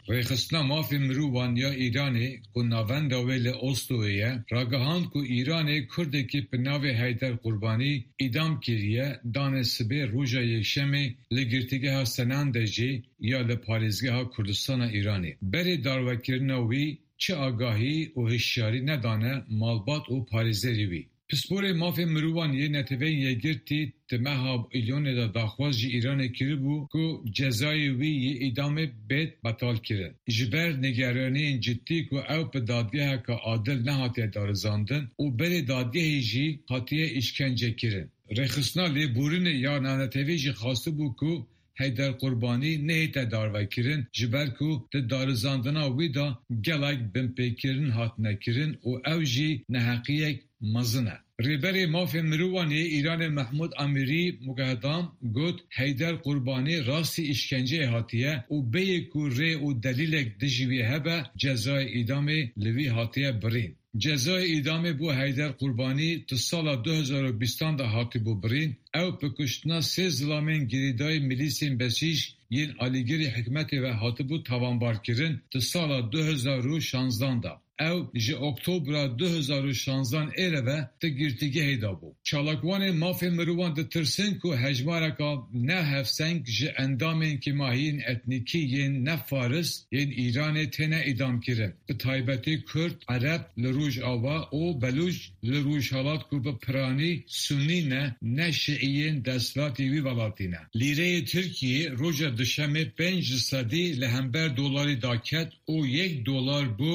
رخصنا مافی مروان یا ایرانی که ناوند ویل اوستویه راگهاند که ایران کرد که پناوی حیدر قربانی ایدام کریه دان سبه روژا یکشمی لگرتگه ها سناندجی یا لپاریزگه ها کردستان ایرانی. بری داروکرنوی چه آگاهی و هشیاری ندانه مالبات و پاریزری وی. پسپور مافی مروان یه نتوه یه گرتی تمها ایلیون دا داخواز جی ایران کری بو که جزای وی یه ایدام بید بطال کرن. جبر نگرانی جدی که او پا دادگه که عادل نهاتی دارزاندن و بری دادگه جی خاطیه اشکنجه کرن. رخصنا لی بورین یا نانتوه جی خواسته بو که حیدر قربانی نهیت دارو کرن جبر که دارزاندنا وی دا گلک بمپیکرن هات نکرن و او جی نحقیه مزنه. ریبری مافی مروانی ایران محمود امیری مگهدام گوت حیدر قربانی راستی اشکنجه هاتیه و بیه که ری و دلیلک دجوی هبه جزای ایدام لوی هاتیه برین. جزای ایدام بو حیدر قربانی تا سال 2020 دا هاتی بو برین او پکشتنا 3 زلامین گریدای میلیسین بسیج ین آلیگری حکمت و هاتی بو تاوانبار کرن تا سال 2016 دا. او جه اکتبر 2016 ایره و تگیرتیگه هیدا بو. چالاکوان مافی مروان ده ترسن که هجمارکا نه هفسنگ جه اندامین که ماهین اتنیکی ین نه فارس ین ایران تنه ایدام کرن. به تایبتی کرد، عرب لروج آوا و بلوج لروج حالات که به پرانی سنی نه شیعین دستلاتی وی ولاتی نه. لیره ترکیه روژا دشمه 5 صدی لهمبر دولاری داکت و $1 بو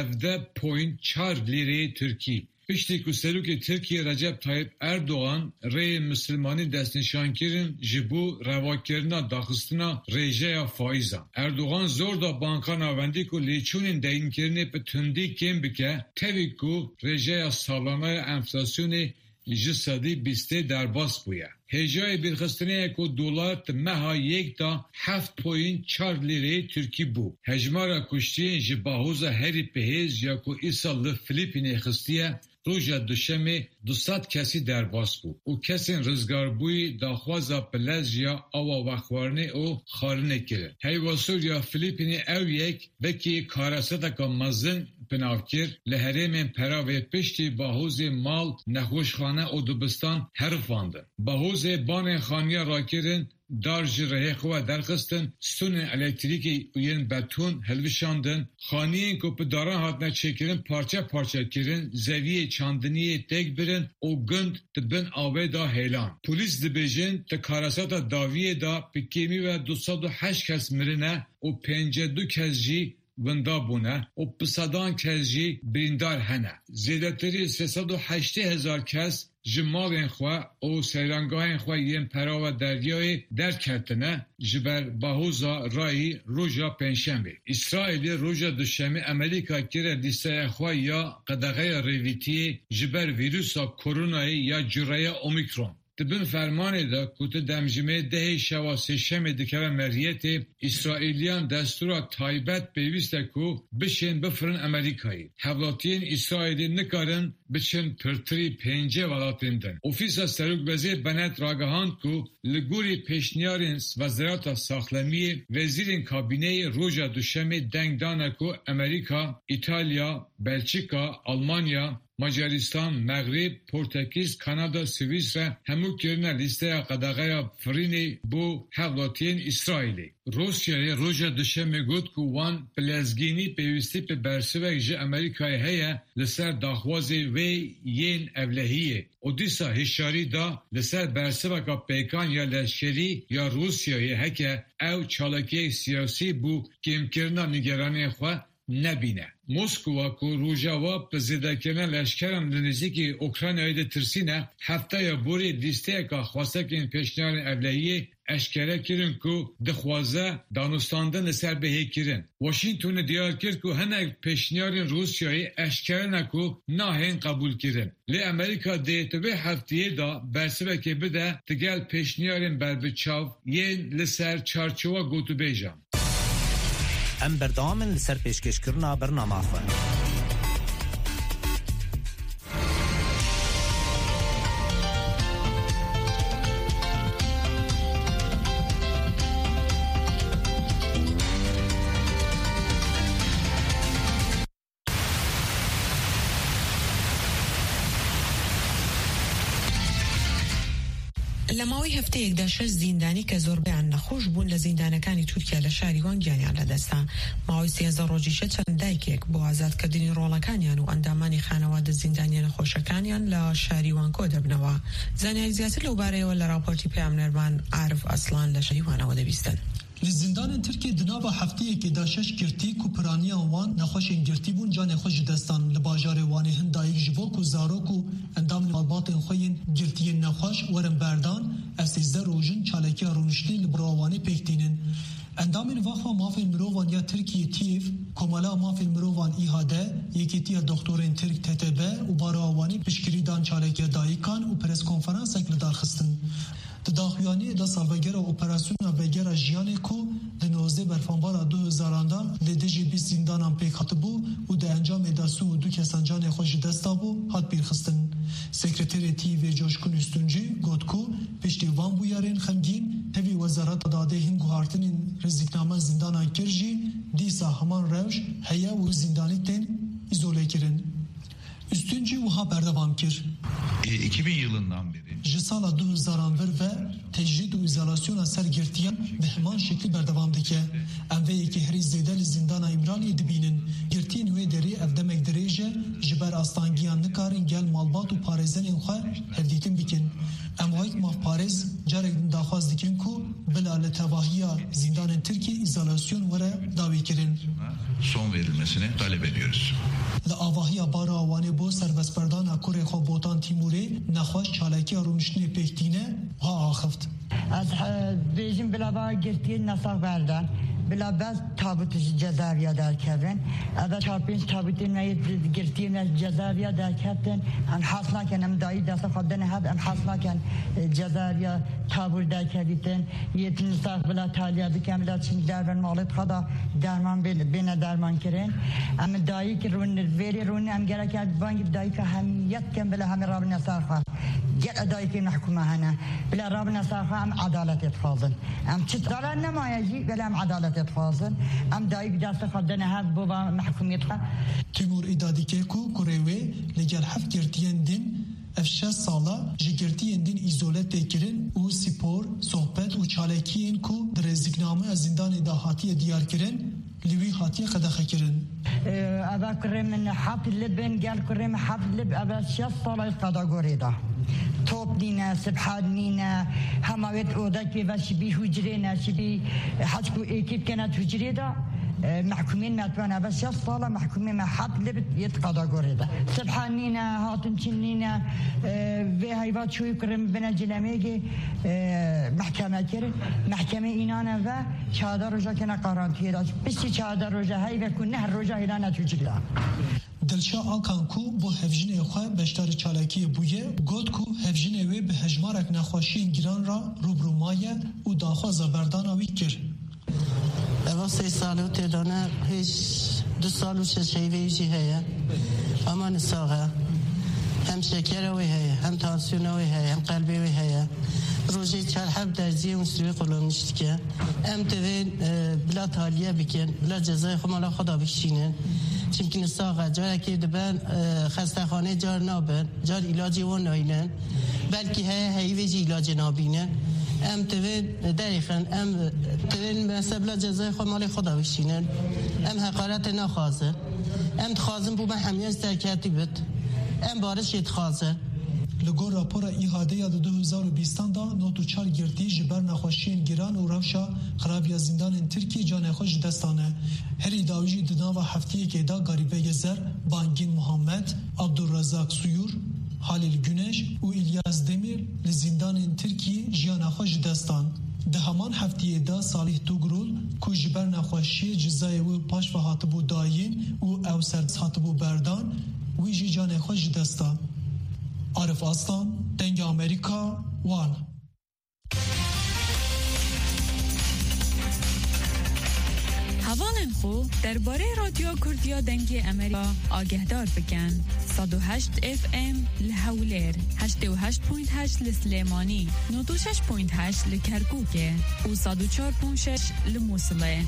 17.4 لیره ترکی. پشتی که سلوک ترکیه رجب طایب اردوغان ری مسلمانی دست نشان کرن جبو رواکرنا داخستنا ریجه فایزا. اردوغان زور دا بانکان آوندی که لیچونین دین کرنه به تندی کم بکه تاوی که ریجه سالانه انفلاسیون جسدی 20 در باس بویه. هجای برخستنه که دلار تمها 1.7.4 لیره ترکی بو. هجمارا کشتین جباهوز هری پهیز یا که ایسال فلیپینی خستیه روژا دوشمه 200 کسی در باس بو. او کسی رزگار بوی داخوازا پلز یا آوا وخوارنه او خارنه کرد. هیواسور یا فلیپینی او یک بکی کارسته که مزن پناوکر لحرمین پراوی پشتی باهوز مال نخوشخانه او دوبستان حرفاندن. باهوز بان خانیا را کرن دارج ره خوا درخستن ستون الکتریکی اوین بتون هلوشاندن خانیین که پداران هاتنه چکرن پارچه پارچه کرن زویه چاندنیه تک برن او گند تبن آوه دا هیلان. پولیس دبیجن تکارسات داویه دا پکیمی و 208 کس مرنه او 52 کس جی وندا بونه و پسادان کس جی بریندار هنه. زیدتری 380,000 کس جمالین خواه او سیرانگاهین خواه ین پراو دریای در کتنه جبر باهوزا رای روژا پنجشنبه. اسرائیل روژا دوشنبه امریکا کره لیسته خواه یا قدغه ریویتی جبر ویروسا کرونای یا جرای اومیکرون. تبن فرمانه دا که دمجمه 10 شوا سشم دکره مریت اسرائیلیان دستورا تایبت بیوسته که بشین بفرن امریکایی. حولاتین اسرائیلی نکارن بچن پرتری 5 ولاتیندن. اوفیسا سروک وزیر بنت راگهاند که لگوری پیشنیارین وزارت ساخلمی وزیرین کابینه روژا دوشمه دنگدانه که امریکا، ایتالیا، بلژیکا، آلمانیا، مجارستان، مغرب، پرتغیز، کانادا، سوئیسرا همو کرنه لیسته قدغه فرینی بو حولاتین اسرائیلی. روسیه روژا دوشنبه گفت که وان پلزگینی پیوستی به برسوک جه امریکای هیا لسر داخوازی وی ین اولهیه. اودیسا هشاری دا لسر برسوک پیکان یا لشکری یا روسیه هکه او چالکی سیاسی بو که امکرنا نگرانی خواه نبینه. مسکو که روژاوا به زدکرنه لشکرم لنزیکی اوکراینایی ده ترسینه هفته یا بوری لیسته که خواسته که این پیشنیار اولهیه اشکره کرن که دخوازه دانستاندن سر بهی کرن. واشنطن دیار کرد که هنه پیشنیار روسیایی اشکره نکو ناهین قبول کرن. لی امریکا دیتوه هفتیه دا برسوه که بده تگل پیشنیار بربچاو یه لسر چارچوه گوتو بیجان. ام بردامن لسر پیشکش کرنا برنامه خواه. لەماوەی هەفتەیەکدا 6 زیندانی کە زۆربەیان نەخۆش بوون لە زیندانەکانی تورکیا لە شاریوان گیانیان لەدەستا. ماوەی 13 ڕۆژیشە چەند دایکێک بۆ ئازادکردنی ڕۆڵەکانیان و ئەندامانی خانەوادە زیندانیە نەخۆشەکانیان لە شاریوان کۆ دەبنەوە. زانیاری زیاتر لەو بارەیەوە لە راپۆرتی پێامنەرمان عارف ئەسلان لە شاریوانەوە دەبیستن. لزندان ترکیه دناوا هفته که داشش گرتی کوپرانی وان نخوش گرتی بون جان خوش دستان لباجار وانی هندایک جوک و زاروک و اندام مالبات خوین گرتی نخوش ورم بردان استیزده روزن چالکی رونشتی لبراوانی پکتینن اندام وقفا مافل مروان یا ترکیه تیف کمالا مافل مروان ایهاده یکیتی دکترین ترک تتبه و باراوانی پشکری دان چالکی دایکان و پرس کنفرانس اکلدار خستن داخویانی دا سالوگر اپراسیون وگر جیان کو دنوزده برفانبار 2000 لدجی 20 زندانان پیک هاتبو و ده انجام دستو دو کسان جان خوش دستابو هات بیرخستن. سکرتر تیوی جوشکن استونجی گوتکو پشتی وان بویارین خمگین هوی وزارت داده هنگو هارتنین رزیکنامه زندانان کرجی دیسا همان روش هیا و زندانی تن izole kirin. Üstünce uha berdevam kir. 2000 yılından beri Jisala 2000 ve tecrid u izolasyon eser girtiyen ve hemen şekli berdevam dike. Emveyi ki heri zedel zindana İmraniye dibinin. Girtiyen ve deri evdemek derece jiber astangiyan nikarin gel malbat u parezen enxar hevditin bikin. Emvayit maf parez carekdin daxaz dikin ku bilale tevahiya zindanın Türkiye izolasyon vere davi kirin. Son verilmesini talep ediyoruz. Le avahiya bara avane bo serbestberdana Kore Xobotan Timuri naxwaş çalaki arunişni pektine ha axıft. Az bejim bilava girtiye nasaq berdan. Bila baz tabutu cezaeviye derkevin. Ada çarpınç tabutin ve girtiğine cezaeviye derkevin. Hem hasnaken hem dahi dasa xabden hem hasnaken cezaeviye tabur derkevitin. Yetin sağ bila taliye diken bila çin derman malit kada derman bine derman kirin. Hem dahi ki veri runi hem gereken bangi dahi ki hem yetken bila hem Rabbine sarfa. Gel dahi ki nahkuma hana. Bila Rabbine sarfa hem adalet etfazın. Hem çıtgalan nemayaci bila hem adalet اتفاقاً ام دایک دست خدانه هست بابا محکومیت ها تیمور ایدادیکه کو کوروی لگر حف گرتین دین افشا سالا جگرتین دین ایزوله تکرین و سپور صحبت و چالکین کو درزیکنامه از زندان دهاتی دیار کرن لوی هاتی خداخه کرن ابا کرم من حفظ لبن قال کرم حفظ لب ابا شاف صاله قدا غوريدا توب دينا سبحان نينا هماوت اوداكي وشبي هجرينا شبي حجكو اكيد كانت هجريدا محكومين ماتوانا بس يصلا محكومين ما حد لبت يتقضى قريدا سبحانينا هاتن شنينا في هايبات شوي كرم بنا جلاميجي محكمة كرم محكمة إنانا و شهادة رجا كنا قرانتي راج بس شهادة رجا هاي بكون نهر رجا إلانا تجلا دلشا آلکان کو با هفجین خواه بشتر چالاکی بویه گود کو هفجین وی به هجمارک نخواشین گیران را روبرومایه و داخواز بردان آوی کر اما 3 سال و تدانه هیچ 2 سال و شیویجی هیا اما نساقه هم شکر وی هیا هم تانسیون وی هیا هم قلبی وی هیا روزی چهار حب درزی مستوی قلوم نشت که ام توین بلا تالیه بکن بلا جزای خمالا خدا بکشینن چون نساقه جایی که دبن خسته خانه جار نابن جار علاجی و ناینن بلکه هی ویجی علاج نابینن ام توین دقیقاً ام توین مثلا جزای خمال خدا بشینن ام حقارت نخوازن ام تخوازن بو من همیان استرکتی بد ام بارش یتخوازن لگور راپور ایهاده یاد 2020 دا نوتو چار گرتی جبر نخوشین گیران و روشا خرابی زندان ترکی جان خوش دستانه هر ایداویجی دنا و هفتیه که دا غریبه گزر بانگین محمد عبدالرزاق سویور حالیل گونش و الیاس دمیر لزندان ترکی جان خوش دستان ده همان هفتیه دا صالح توگرول کو جبر نخوشی جزای و پاش و هاتبو داین و او سرد هاتبو بردان و جی جان خوش دستان عارف آستان دنگ امریکا وان هوالن خو درباره رادیو کردیا دنگ امریکا آگهدار بکن 108 FM لحولیر 88.8 لسلیمانی 96.8 لکرکوکه و 104.6 لموصله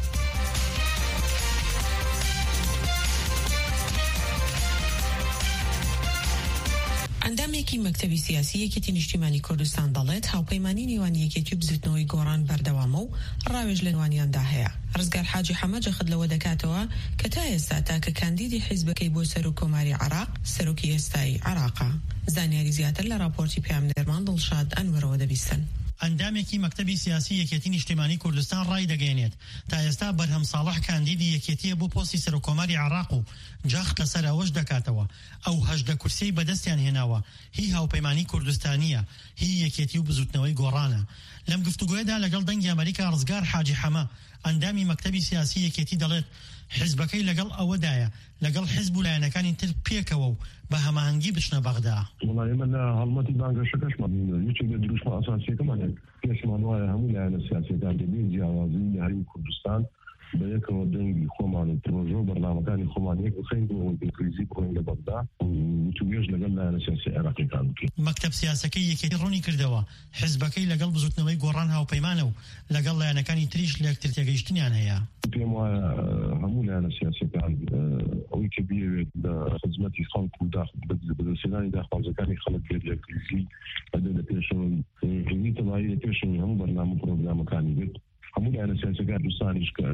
ئەندامێکی مەکتەبی سیاسی یەکێتی نیشتیمانی کوردستان دەڵێت هاوپەیمانی نێوان یەکێتی و بزوتنەوەی گۆڕان بەردەوامە و ڕاوێژ لە نێوانیاندا هەیە. ڕزگار حاجی حەمە جەخت لەوە دەکاتەوە کە تا ئێستا تاکە کاندیدی حیزبەکەی بۆ سەر و کۆماری عراق سەرۆکی ئێستایی عراقا. زانیاری زیاتر لە راپۆرتی پێامنێرمان دڵشاد ئەنوەرەوە دەبیستن. ئەندامێکی مەکتەبی سیاسی یەکێتی نیشتیمانی کوردستان ڕای دەگەێنێت تا ئێستا بەرهەم ساڵح کاندیدی یەکێتیە بۆ پۆستی سەرۆکۆماری عراق و جەخت لەسەر ئەوەش دەکاتەوە ئەو 18 کورسیی بەدەستیان هێناوە هی هاوپەیمانی کوردستانیە هی یەکێتی و بزوتنەوەی گۆڕانە. لەم گفتوگوێدا لەگەڵ دەنگی ئەمریکا ڕزگار حاجی حەمە ئەندامی مەکتەبی سیاسی یەکێتی دەڵێت حیزبەکەی لەگەڵ ئەوەدایە لەگەڵ حیزب و لایەنەکانی تر پێکەوە و بە هەماهەنگی بچنە بەغدا. وڵای من لە هەڵمەتی بانگەشەکەشمان یەکێک لە دروستمە ئاساسیەکەمانێت پێشمان وایە هەموو لایەنە سیاسیەکان دەبێت جیاوازی هەرمی کوردستان بە یەکەوە دەنگی خۆمان و پرۆژە و بەرنامەکانی خۆمان یەک بخەین بۆ کریزی بڕۆین لە بەغدا و توێژ لەگەڵ لایەنە سیاسی عێراقیەکان بکەین. مەکتەب سیاسەکەی یەکێتی ڕوونی کردەوە حیزبەکەی لەگەڵ بزوتنەوەی گۆڕان هاوپەیمانە و لەگەڵ لایەنەکانی تریش لە یەکتر تێگەیشتنیان هەیە. پێم وایە هەموو لایەنە سیاسیەکان ئەوەی کە بێوێت لە خزمەتی خەڵک و بەدەستهێنانی داخوازەکانی خەڵک بێت لە کریزی بەدە لە پێشەوەی کریزی تەواوی لە پێشەوەی هەموو بەرنامە و پرۆگرامەکانی بێت. هەموو لایەنە سیاسیەکان دوستانیش کە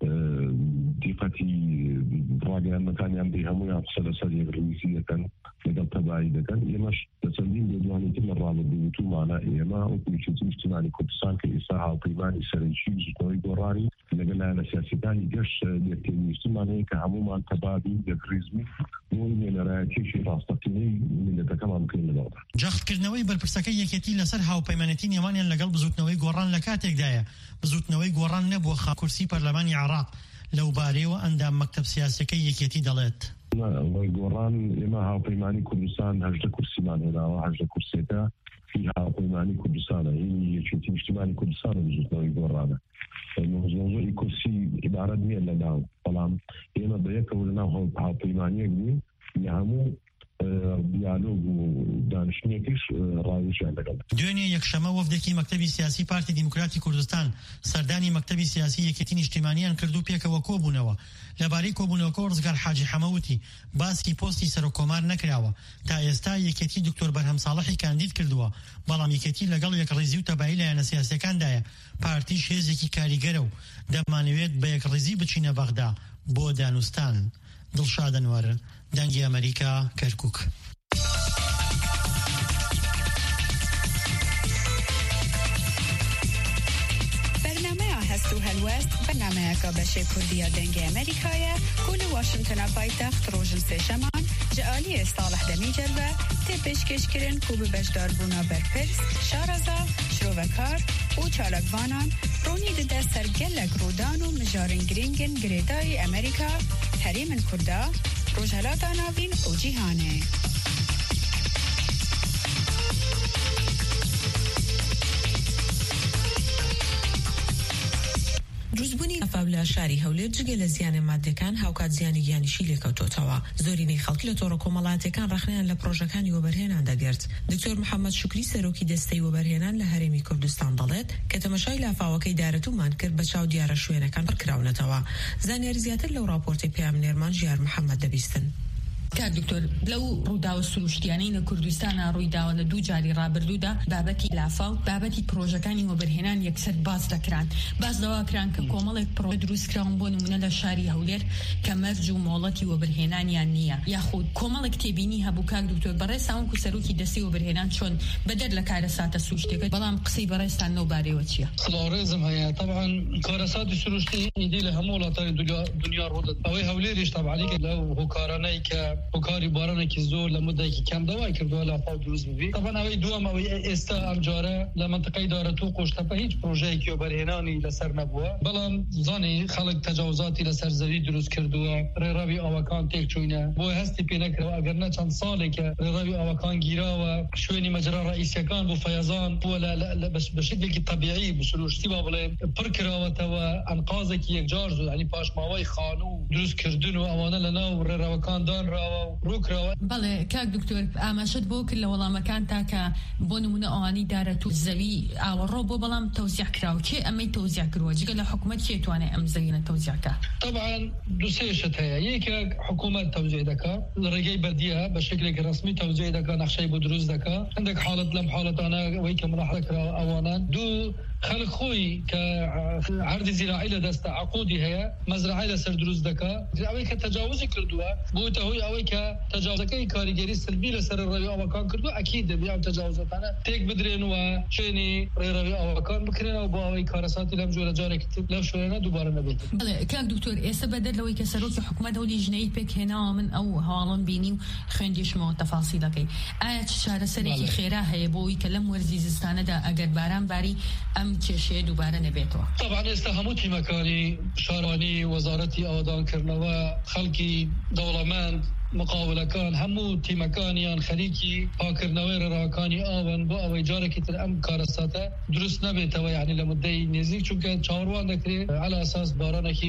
دیقەتی ڕاگەیاندنەکانیان بێ هەموویان قسە لەسەر یەکڕویسی دەکەن لەگەڵ تەبایی دەکەن. ئێمەش لە چەندین لێدوانێتر لە ڕابردووتومانە ئێمە وەکو یەکێتی نیشتیمانی کوردستان کە ئێستا هاوپەیمانی سەرنجی بزوتنەوەی گۆڕانی لەگەڵ لایەنە سیاسیەکانی گەشت یەکێتی نیشتیمانەیە کە هەموومان تەبابی یەکڕیزمی بۆ نوێنەرایەتیشی ڕاستەقینەی میلەتەکەمان بکەین لەگەڵدا. جەختکردنەوەی بەرپرسەکەی یەکێتی لەسەر هاوپەیمانەتی نێوانیان لەگەڵ بزوتنەوەی گۆڕان لە کاتێکدایە بزوتنەوەی گۆڕان نەبووە خاکورسی پەرلەمانی عراق لەو بارەیەوە ئەندام مەکتەب سیاسەکەی یەکێتی دەڵێت. گۆڕان ئێمە هاوپەیمانی کوردستان 18 کورسیمان هێناوە 18 کورسێکە هی هاوپەیمانی کوردستانە هی یەکێتی نیشتیمانی کوردستانە بزوتنەوەی گۆڕانە. مۆزۆی کورسی عیبارەت نییە لەناو بەڵام ئێمە بەیەکەوە لەناو هاوپەیمانیەک بووین لە هەموو دیالۆگ و دانیشتنێکیش ڕاویشیان لەگەڵ. دوێنێ یەکشەمە وەفدێکی مەکتەبی سیاسی پارتی دیموکراتی کوردستان سەردانی مەکتەبی سیاسی یەکێتی نیشتیمانیان کردو پێکەوە کۆبوونەوە. لەبارەی کۆبوونەوەکە ڕزگار حاجی حەمەوتی باسی پۆستی سەرۆکۆمار نەکراوە تا ئێستا یەکێتی دکتۆر بەرهەم ساڵحی کاندید کردووە بەڵام یەکێتی لەگەڵ یەکڕێزی و تەبایی لایەنە سیاسیەکاندایە پارتیش هێزێکی کاریگەرە و دەمانەوێت بە یەکڕێزی بچینە بەغدا بۆ دانوستان. دڵشاد ئەنوەر دەنگی ئەمریکا کەرکووک. هەست و هەلوەست بەرنامەیەکە بەشێ کوردیە دەنگی ئەمریکایە و لە واشنگتنە پایتەخت ڕۆژن سێشەمان جعالی ساڵح دەمیجەربە تێ پێشکەشکردن و بە بەشداربوونا بەرپرس شارەزا شرۆڤەکار و چالاکوانان ڕوونی دەدە سەرگەلەک ڕوودان و مژارن گرنگن گرێدای ئەمریکا هەرێمن کووردا ڕۆژهەلاتا ناوین و جیهانێ. دروستبوونی ئەفاولە شاری هەولێر جگە لە زیانە مادەکان هاوکات زیانی گیانیشی لێکەوتۆتەوە. زۆرینەی خەڵکی لە تۆڕە کۆمەڵاتەکان ڕەخنیان لە پرۆژەکانی وەبەرهێنان دەگرت. دکتۆر محەممەد شوکری سەرۆکی دەستەی وەبەرهێنان لە هەرێمی کوردستان دەڵێت کە تەمەشای لافاوەکەی دارەتومان کرد بە چاو دیارە شوێنەکان بڕکراونەتەوە. زانیاری زیاتر لەو راپۆرتی پێامنێرمان ژیار محەممەد دەبیستن. کار دکتۆر لەو ڕووداوە سروشتیانەی لە کوردستانە ڕوویداوە لە دوو جاری ڕابردوودا بابەتی لافاو بابەتی پرۆژەکانی وەبەرهێنان یەکسەر باز دەکران باز دەواکران کە کۆمەڵێک پرۆژە دروستکراون بۆ نمونە لە شاری هەولێر کە مەرج و مۆڵەتی وەبەرهێنانیان نییە یاخود کۆمەڵێک تێبینی هەبوو کار دکتۆر بەڕێستان و سەرۆکی دەستی وەبەرهێنان چۆن بەدەر لە کارەساتە سروشتەکە بەڵام قسەی بەڕێستان نەو بارەوە چییە؟ سڵاوڕێزم هەیە طبعا کارەساتی سروشتی ئیدی لە هەموو وڵاتانی دنیا ڕوودەدا ئەوەی هەولێریش طبعا لەو هۆکارانەی کە هۆکاری بارانێکی زۆر لە مدەیەکی کەم دەوای کردووە لافاو دروست ببی طبعا ئەوەی دووەم ئەوەی ئێستا ئەم جارە لە منطقەی دارەتوو قۆشتەپە هیچ پرۆژەیەکی وەبەرهێنانی لەسەر نەبووە بەڵام زانی خەڵک تەجاوزاتی لەسەر زەوی دروست کردووە ڕێڕاوی ئاوەکان تێک چووینە بۆ هەستی پێ نەکرەوە ئەگەر نە چەند ساڵێکە ڕێڕاوی ئاوەکان گیراوە شوێنی مەجرا ڕئیسیەکان بۆ فەیەزان بووە بە شکلێکی طبیعی بسروشتی با بڵێن پڕ کراوەتەوە ئەنقازێکی یەکجار زوو ینی پاشماوەی خانوو دروستکردن و ئەوانە لەناو ڕێڕاوەکان دانرا کراوە ڕوو کراوە. بەڵێ کاک دکتۆر ئاماژەت بۆ کرد لە وەڵامەکان تاکە بۆ نمونە ئەوانی دارەت و زەوی ئاوەڕۆ بۆ بەڵام تەوزیع کراوە کێ ئەمەی تەوزیع کردووە جگە لە حکوومەت کێ توانێت ئەم زەویانە تەوزیعکە؟ طبعا دو سێشت هەیە یەکە حکوومەت تەوزیع دەکات لە ڕێگەی بەردیە بە شکلێکی ڕسمی تەوزیع دەکات نەخشەی بۆ دروست دەکات هەندێک حاڵەت لەم حاڵەتانە ئەوەی کە ملاحظە کراوە ئەوانە دوو خەڵک خۆی کە عەردی زیراعی لە دەستە عقودی هەیە مەزرعەی لەسەر دروست دەکات ئەوەی کە تەجاوزی کردووە بۆتە هۆی ئەوەی کە تەجاوزەکەی کاریگەری سلبی لەسەر ڕێڕەوی ئاوەکان کردووە ئەکید دەبێت ئەم تەجاوزەتانە تێک بدرێنەوە شوێنی ڕێڕەوی ئاوەکان بکرێنەوە بۆ ئەوەی کارەساتی لەم جۆرە جارێکی تر لەو شوێنە دووبارە نەبێت. بەڵێ کاک دکتۆر ئێستا بەدەر لەوەی کە سەرۆکی حکوومەت ئەو لیژنەی پێک هێناوە من ئەو هەواڵم بینی و خوێندیشمەوە تەفاسیلەکەی ئایا چ چارەسەرێکی خێرا هەیە بۆەوەی کە لەم وەرزی زستانەدا ئەگەر باران باری ئەم کێشەیە دووبارە نەبێتەوە؟ طبعا ئێستا هەموو تیمەکانی شارانی وەزارەتی ئاوادانکردنەوە خەڵکی دەوڵەمەند مقاولەکان هەموو تیمەکانیان خەریکی پاکردنەوەی ڕێڕاوەکانی ئاون بۆ ئەوەی جارێکی تر ئەم کارەساتە دروست نەبێتەوە یعنی لە مدەی نزیک چونکە چاوەڕوان دەکرێت على ئاساس بارانێکی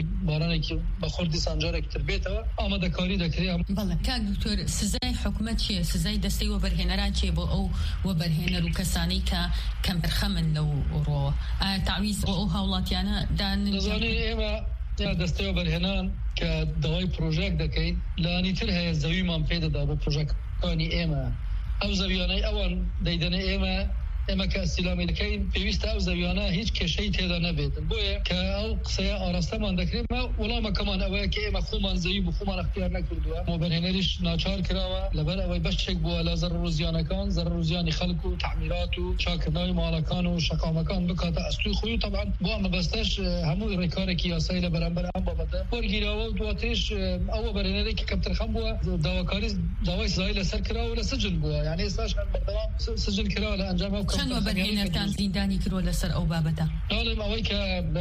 بە خوردی سانجارێکی تر بێتەوە ئامادەکاری دەکرێت. بەڵێ کاک دکتۆر سزای حکوومەت چییە؟ سزای دەستەی وەبەرهێنەران چیە بۆ ئەو وەبەرهێنەر و کەسانەی کە کەمپەرخەمن لەو ڕۆوە؟ ئایا تاویز بۆ ئەو هاوڵاتیانە دەزانین ئێمە دەستەوە بەرهێنان کە داوای پرۆژێک دەکەین لانی تر هەیە زەویمان پێدەدا بۆ پرۆژەکانی ئێمە ئەو زەویانەی ئەوان دەیدەنێ ئێمە کە ئەستیلامی دەکەین پێویستە ئەو زەویانە هیچ کێشەی تێدا نەبێتن بۆیە کە ئەو قسەیە ئاراستەمان دەکرێت وەڵامەکەمان ئەوەیە کە ئێمە خۆمان زەوی بۆ خۆمان اختیار نەکردووە وەبەرهێنەریش ناچار کراوە لەبەر ئەوەی بەشێک بووە لە زەرر و زیانەکان زەرر و زیانی خەڵک و تعمیرات و چاکردنەوەی ماڵەکان و شەقامەکان بکاتە ئەستوی خۆی و طبعا بۆ ئەمە بەستەش هەموو ڕێکارێکی یاسایی لە بەرامبەر ئەم بابەتە وەرگیراوە و دواترش ئەو وەبەرهێنەرێکی کەمترخەم بووە داوای سزای لەسەر کراوە لە سجن بووە یعنی ئێستاش بەردەوام سجن کراوە لە ئەنجام ئەو وەبەرهێنەرتان زیندانی کردووە لەسەر ئەو بابەتە؟ ناڵێم ئەوەی کە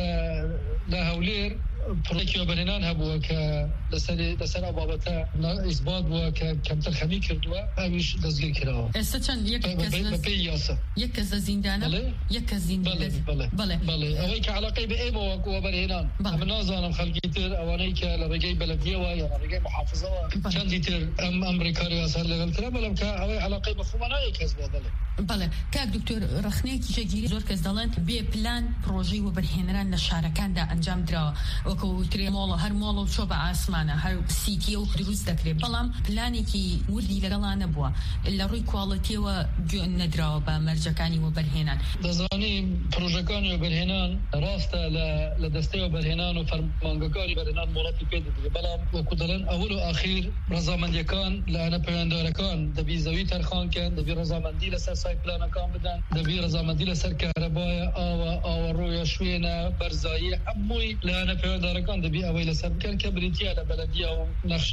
لە هەولێر پڕێکی وەبەرهێنان هەبووە کە لەسەر ئەو بابەتە ئیثبات بووە کە کەمتر خەمی کردووە ئەویش دەستگیر کراوە. ئێستا چەند بەپێی یاسا یەک کەس لە زیندانە؟ یەک کەس زیندانە؟ بەڵێ ئەوەی کە عەلاقەی بە ئێمە وەکو وەبەرهێنان من نازانم خەڵکی تر ئەوانەی کە لە ڕێگەی بەلەدیەوە یا ڕێگەی محافزەوە چەندی تر ئەم ڕێکاری یاسا لەگەڵ کرا بەڵام کە ئەوەی عەلاقەی بە خۆمانایە کەس بووە. بەڵێ کاک دکتۆر ڕخنەیەکی جێگیری زۆر کەس دەڵێن بێ پلان پرۆژەی وەبەرهێنەران لە شارەکاندا ئەنجام درراوە وەکو وترێ مۆڵە هەر مۆڵە و چۆ بە ئاسمانە هەر سیتیە و دروست دەکرێت بەڵام پلانێکی وردی لەگەڵان نەبووە لە ڕووی کواڵەتیەوە گوێ نەدراوە بە مەرجەکانی وەبەرهێنان. دەزانین پرۆژەکانی وەبەرهێنان ڕاستە لە دەستەی وەبەرهێنان و فەرمانگەکانی وەبەرهێنان مۆڵەتی پێدەدرێت بەڵام وەکو دەڵێن ئەول و ئاخیر ڕەزامەندیەکان لەلایەنە پەیوەنددارەکان دەبی زەوی تەرخانکەن دەبی ڕەزامەندی لەسەر سایپلانەکان بدەن دەبی ڕەزامەندی لەسەر کارەبایە ئاوەڕۆیە شوێنە بەرزایی هەمووی لەلایەنە پەیوەنددارەکان دەبی ئەوەی لەسەر بکەن کە بریتیە لە بەلەدیە و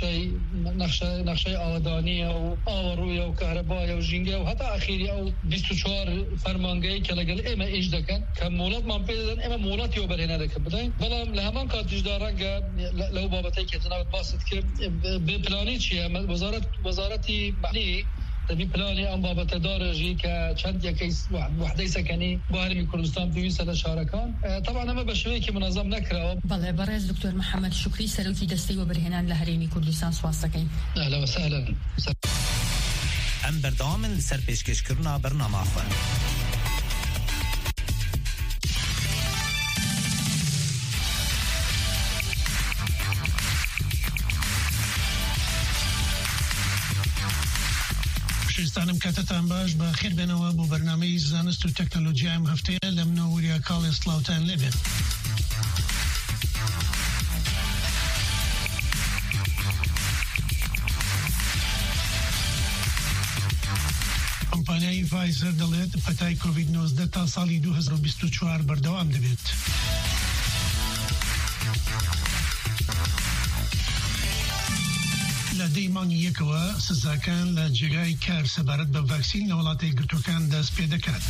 نەخشەی ئاوادانیە و ئاوەڕۆیە و کارەبایە و ژینگە و هەتا ئاخیری ئەو 24 فەرمانگەی کە لەگەڵ ئێمە ئیش دەکەن کە مۆڵەتمان پێ دەدەن ئێمە مۆڵەتی وەبەرهێنەرەکە بدەین بەڵام لە هەمان کاتیشدا ڕەنگە لەو بابەتەی کە جەنابەت باست کرد بێ پلانی چییە وەزارەتی مەحلی دەبی پلانی ئەم بابەتە دارەژی کە چەند یەکەی وحدەی سەکەنی بۆ هەرمی کوردستان پێویستە لە شارەکان طبعا ئەمە بە شێوەیەکی منەظەم نەکراوە. بەڵێ بەڕێز دکتۆر محەممەد شوکری سەرۆکی دەستەی وەبەرهێنان لە هەرێمی کوردستان سواز دەکەین. ئەهلا وسهلا. ئەم بەردەوامن لەسەر پێشکەشکردنا بەرنامە خۆن. شێستانم کاتتان باش بە خێر بێنەوە بۆ بەرنامەی زانست و تەکنۆلۆژیا ئەم هەفتەیە لە منەوەوریا کاڵێ سڵاوتان لێبێن. کۆمپانیای ڤایزەر دەڵێت پەتای کۆڤید-19 تا ساڵی 2024 بەردەوام دەبێت. لە دەیمانی یەکەوە سزاکان لە جێگای کار سەبارەت بە ڤاکسین لە وڵاتی گرتوەکان دەست پێ دەکات.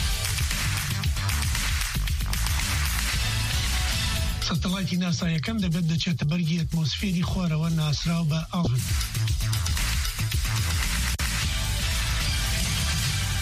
سەتەڵایتی ناسایەکەم دەبێت دەچێتە بەرگی ئەتمۆسفێری خوارەوە ناسراو بە ئاڵن.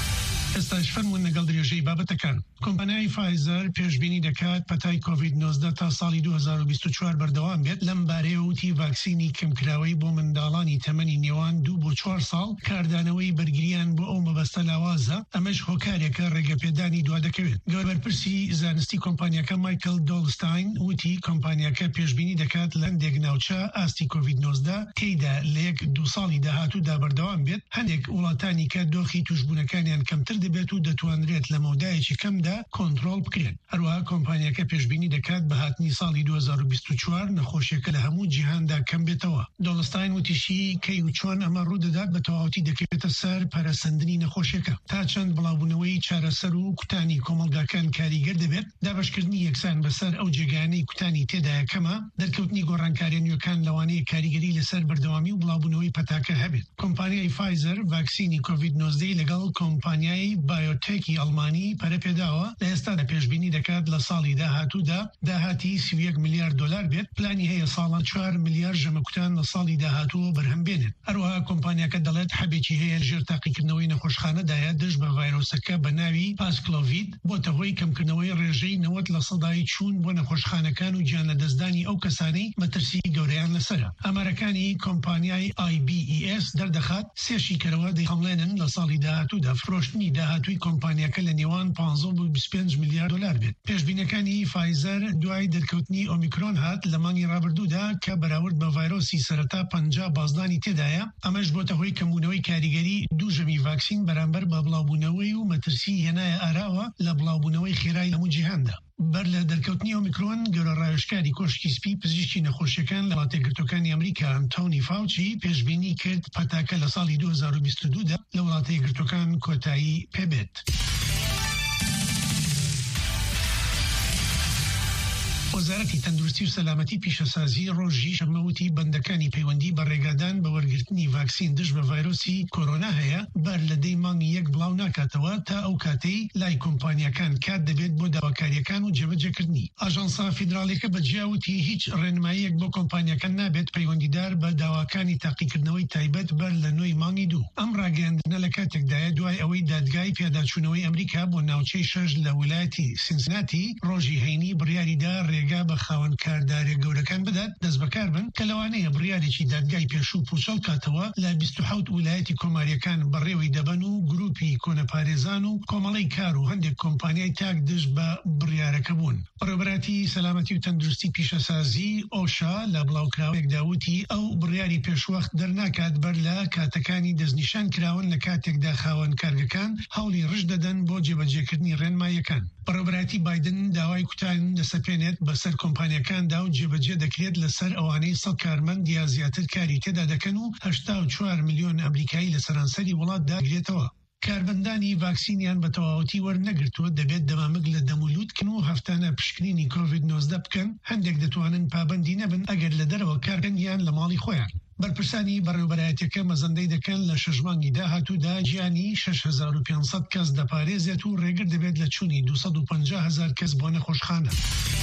ئێستاش فەرمونون لەگەڵ درێژەی بابەتەکان. کۆمپانیای فایزەر پێشبینی دەکات پەتای کۆڤید-19 تا ساڵی 2024 بەردەوام بێت لەم بارەیە وتی ڤاکسینی کەمکراوەی بۆ منداڵانی تەمەنی نێوان 2 بۆ 4 ساڵ کاردانەوەی بەرگریان بۆ ئەو مەبەستە لاوازە ئەمەش هۆکارێکە ڕێگەپێدانی دوا دەکەوێت. گەوربەرپرسی زانستی کۆمپانیەکە مایکل دۆڵستاین وتی کۆمپانیەکە پێشبینی دەکات لە هەندێک ناوچە ئاستی کۆڤید-19 تێیدا لە 1-2 ساڵی داهاتوودا بەردەوام بێت. هەندێک وڵاتانی کە دۆخی توشبوونەکانیان کەمتر دەبێت و دەتوانرێت لە مەودایەکی کەمدا کۆنترۆڵ بکرێن. هەروەها کۆمپانیەکە پێشبینی دەکات بە هاتنی ساڵی 2024 نەخۆشیەکە لە هەموو جیهاندا کەم بێتەوە. دۆڵستاین وتیشی کەی و چۆن ئەمە ڕوودەدات بە تەواوەتی دەکەوێتە سەر پەرەسەندنی نەخۆشیەکە تا چەند بڵاوبوونەوەی چارەسەر و کوتانی کۆمەلگاکان کاریگەر دەبێت. دابەشکردنی یەکسان بەسەر ئەو جێگانەی کوتانی تێدایە کەمە دەرکەوتنی گۆڕانکاریەکان لەوانەیە کاریگەری لەسەر بەردەوامی و بڵاوبوونەوەی پەتاکە هەبێت. کۆمپانیای فایزەر ڤاکسینی کۆڤید-19 لەگەڵ کۆمپانیای بایۆتێکی ئەڵمانی پەرەپێداوە لە ئێستادا پێشبینی دەکات لە ساڵی داهاتوودا داهاتی 31 میلیارد دلار بێت. پلانی هەیە ساڵان 4 میلیارد ژەمەکوتان لە ساڵی داهاتووە بەرهەم بێنێت. هەروەها کۆمپانیاکە دەڵێت حەبێکی هەیە ژێر تاقیکردنەوەی نەخۆشخانەدایە دژ بە ڤایرۆسەکە بە ناوی پاسکلۆڤید بۆتە هۆی کەمکردنەوەی ڕێژەی 90% چوون بۆ نەخۆشخانەکان و گیان لەدەستدانی ئەو کەسانەی مەترسی گەورەیان لەسرە. ئەمەرەکانی کۆمپانیای IBES دەردەخات 3 شیکەرەوە دەیخەمڵێنن لە ساڵی داهاتوودا فرۆشتنی داهاتووی کۆمپانیەکە لە نێوان 15 بۆ 25 میلیارد دلار بێت. پێشبینەکانی فایزەر دوای دەرکەوتنی ئۆمیکرۆن هات لە مانگی ڕابردوودا کە بەراورد بە ڤایرۆسی سەرەتا 50 بازدانی تێدایە. ئەمەش بۆتە هۆی کەمبوونەوەی کاریگەری دووژەمی ڤاکسین بەرامبەر بە بڵاوبوونەوەی و مەترسی هێنایە ئاراوە لە بڵاوبوونەوەی خێرای هەموو جیهاندا. بەر لە دەرکەوتنی ئۆمیکرۆن گەورە ڕایشکاری کۆشکی سپی پزیشکی نەخۆشیەکان لە وڵاتەیەکگرتوەکانی ئەمریکا ئەنتۆنی فاوچی پێشبینی کرد پەتاکە لە ساڵی 2022دا لە وڵاتەیەکگرتوەکان کۆتایی پێبێت. وەزارەتی تەندروستی و سەلامەتی پیشەسازی ڕۆژی شەمەوتی بەندەکانی پەیوەندی بە ڕێگادان بە وەرگرتنی ڤاکسین دژ بە ڤایرۆسی کۆرۆنا هەیە بەر لە دەی مانگی 1 بڵاو ناکاتەوە تا ئەو کاتەی لای کۆمپانیەکان کات دەبێت بۆ داواکاریەکان و جێبەجێکردنی. ئاژانسا فیدراڵیەکە بەجیاوتی هیچ ڕێنماییەک بۆ کۆمپانیەکان نابێت پەیوەندیدار بە داواکانی تاقیکردنەوەی تایبەت بەر لە 9 مانگی 2. ئەم ڕاگەیاندنە لە کاتێکدایە دوای ئەوەی دادگای پێداچوونەوەی ئەمریکا بۆ ناوچەی 6 لە ویلایەتی سینسناتی ڕۆژی هەینی بڕیاریدا ڕێگا بە خاوەن کاردارێک گەورەکان بدات دەست بەکار بن کە لەوانەیە بڕیارێکی دادگای پێشوو پوچەڵ کاتەوە لە 27 ویلایەتی کۆماریەکان بەڕێوەی دەبن و گروپی کۆنەپارێزان و کۆمەڵی کار و هەندێک کۆمپانیای تاک دژ بە بڕیارەکە بوون. بەڕێوەبەراتی سەلامەتی و تەندروستی پیشەسازی ئۆشا لە بڵاوکراوێک داوتی ئەو بڕیاری پێشوەخت دەرناکات بەر لە کاتەکانی دەستنیشان کراون لە کاتێکدا خاوەن کارگەکان هەوڵی ڕژ دەدەن بۆ جێبەجێکردنی ڕێنماییەکان. بەڕێوەبەراتی بایدن داوای کوتان دەسەپێنێت بەسەر کۆمپانیەکاندا و جێبەجێ دەکرێت لەسەر ئەوانەی 100 کارمەند یا زیاتر کاری تێدا دەکەن و 84 میلیۆن ئەمریکایی لە سەرانسەری وڵات داگرێتەوە. کاربندانی ڤاکسینیان بە تەواوەتی وەرنەگرتووە دەبێت دەمامک لە دەمولوتکن و هەفتانە پشکنینی کۆڤید-19 بکەن. هەندێک دەتوانن پابندی نەبن ئەگەر لە دەرەوە کارکەن یان لە ماڵی خۆیان. بەرپرسانی بەڕێوەبەرایەتەکە مەزەندەی دەکەن لە 6 مانگی داهاتوودا گیانی 6500 کەس دەپارێزێت و ڕێگر دەبێت لە چوونی 250,000 کەس بۆ نەخۆشخانە.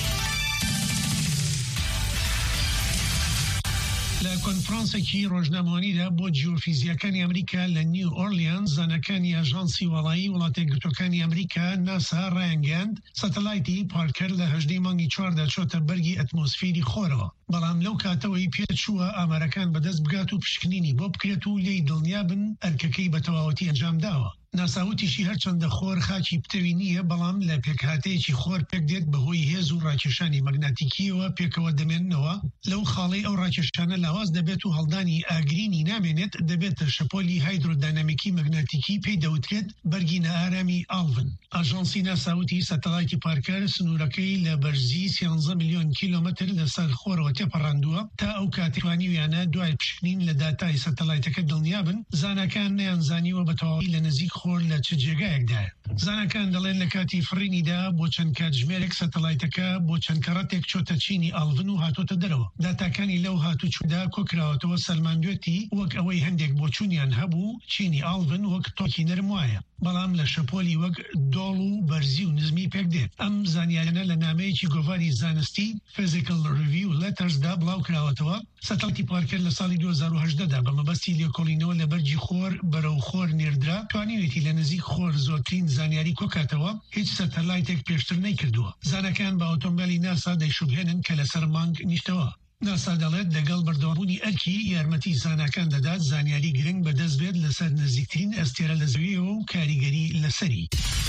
لە کۆنفرانسێکی ڕۆژنامەوانیدا بۆ جیۆفیزیەکانی ئەمریکا لە نیو ئۆرلیانز زانەکانی ئاژانسی وەڵایی وڵاتەیەکگرتوەکانی ئەمریکا ناسا ڕایانگەاند سەتەلایتی پارکەر لە 18 مانگی 4دا چۆتە بەرگی ئەتمۆسفێری خۆرەوە. بەڵام لەو کاتەوەی پێچووە ئامارەکان بەدەست بگات و پشکنینی بۆ بکرێت و لێی دڵنیا بن ئەرکەکەی بە تەواوەتی ئەنجام داوە. ناساوتیشی هەرچەندە خۆر خاکی پتەوی نییە بەڵام لە پێکهاتەیەکی خۆر پێک دێت بەهۆی هێز و ڕاکێشانی مەگناتیکیەوە پێکەوە دەمێننەوە. لەو خاڵی ئەو ڕاکێشانە لاواز دەبێت و هەڵدانی ئاگرینی نامێنێت دەبێتە شەپۆلی هایدرۆداینامیکی مەگناتیکی پێی دەوترێت بەرگی نەئارامی ئالڤن. ئاژانسی ناساوتی سەتەلایتی پارکەر سنوورەکەی لە بەرزی 13 میلیۆن کیلۆمەتر لەسەر خۆرەوە تێپەڕاندووە تا ئەو کاتیوانیویانە دوای پشکنین لە داتای سەتەلایتەکە دڵنیا بن. زانەکان نەیانزانیوە بەتەواوی لە نزیک خۆر لە چ جێگایەکدایە. زانەکان دەڵێن لە کاتی فڕینیدا بۆ چەند کاتژمێرێک سەتەلایتەکە بۆ چەند کەڕەتێک چۆتە چینی ئالڤن و هاتۆتە دەرەوە. داتاکانی لەو هاتوچوودا کۆکراوەتەوە سەلماندوێتی وەک ئەوەی هەندێک بۆچوونیان هەبوو چینی ئالڤن وەک تۆکی نەرم وایە بەڵام لە شەپۆلی وەک دۆڵ و بەرزی و نزمی پێک دێت. ئەم زانیارانە لە نامەیەکی گۆڤاری زانستی Physical Review Letter 2011 بڵاو کراوەتەوە سەتەڵاتی پارکر لە ساڵی 2018 بە مەبەستی لێکۆڵینەوە لە بەرجی خۆر بەرەو خۆر نێردرا توانیوێتی لە نزیک خۆر زۆرترین زانیاری کۆکاتەوە هیچ سەتەلایتێک پێشتر نەیکردووە. زانەکان بە ئۆتۆمبیلی ناسا دەیشوبهێنن کە لەسەر مانگ نیشتەوە. ناسا دەڵێت لەگەڵ بەردەوابوونی ئەرکی یارمەتی زانەکان دەدات زانیاری گرنگ بەدەست بێت لەسەر نزیکترین ئەستێرە لە زەویەوە و کاریگەری لەسەری.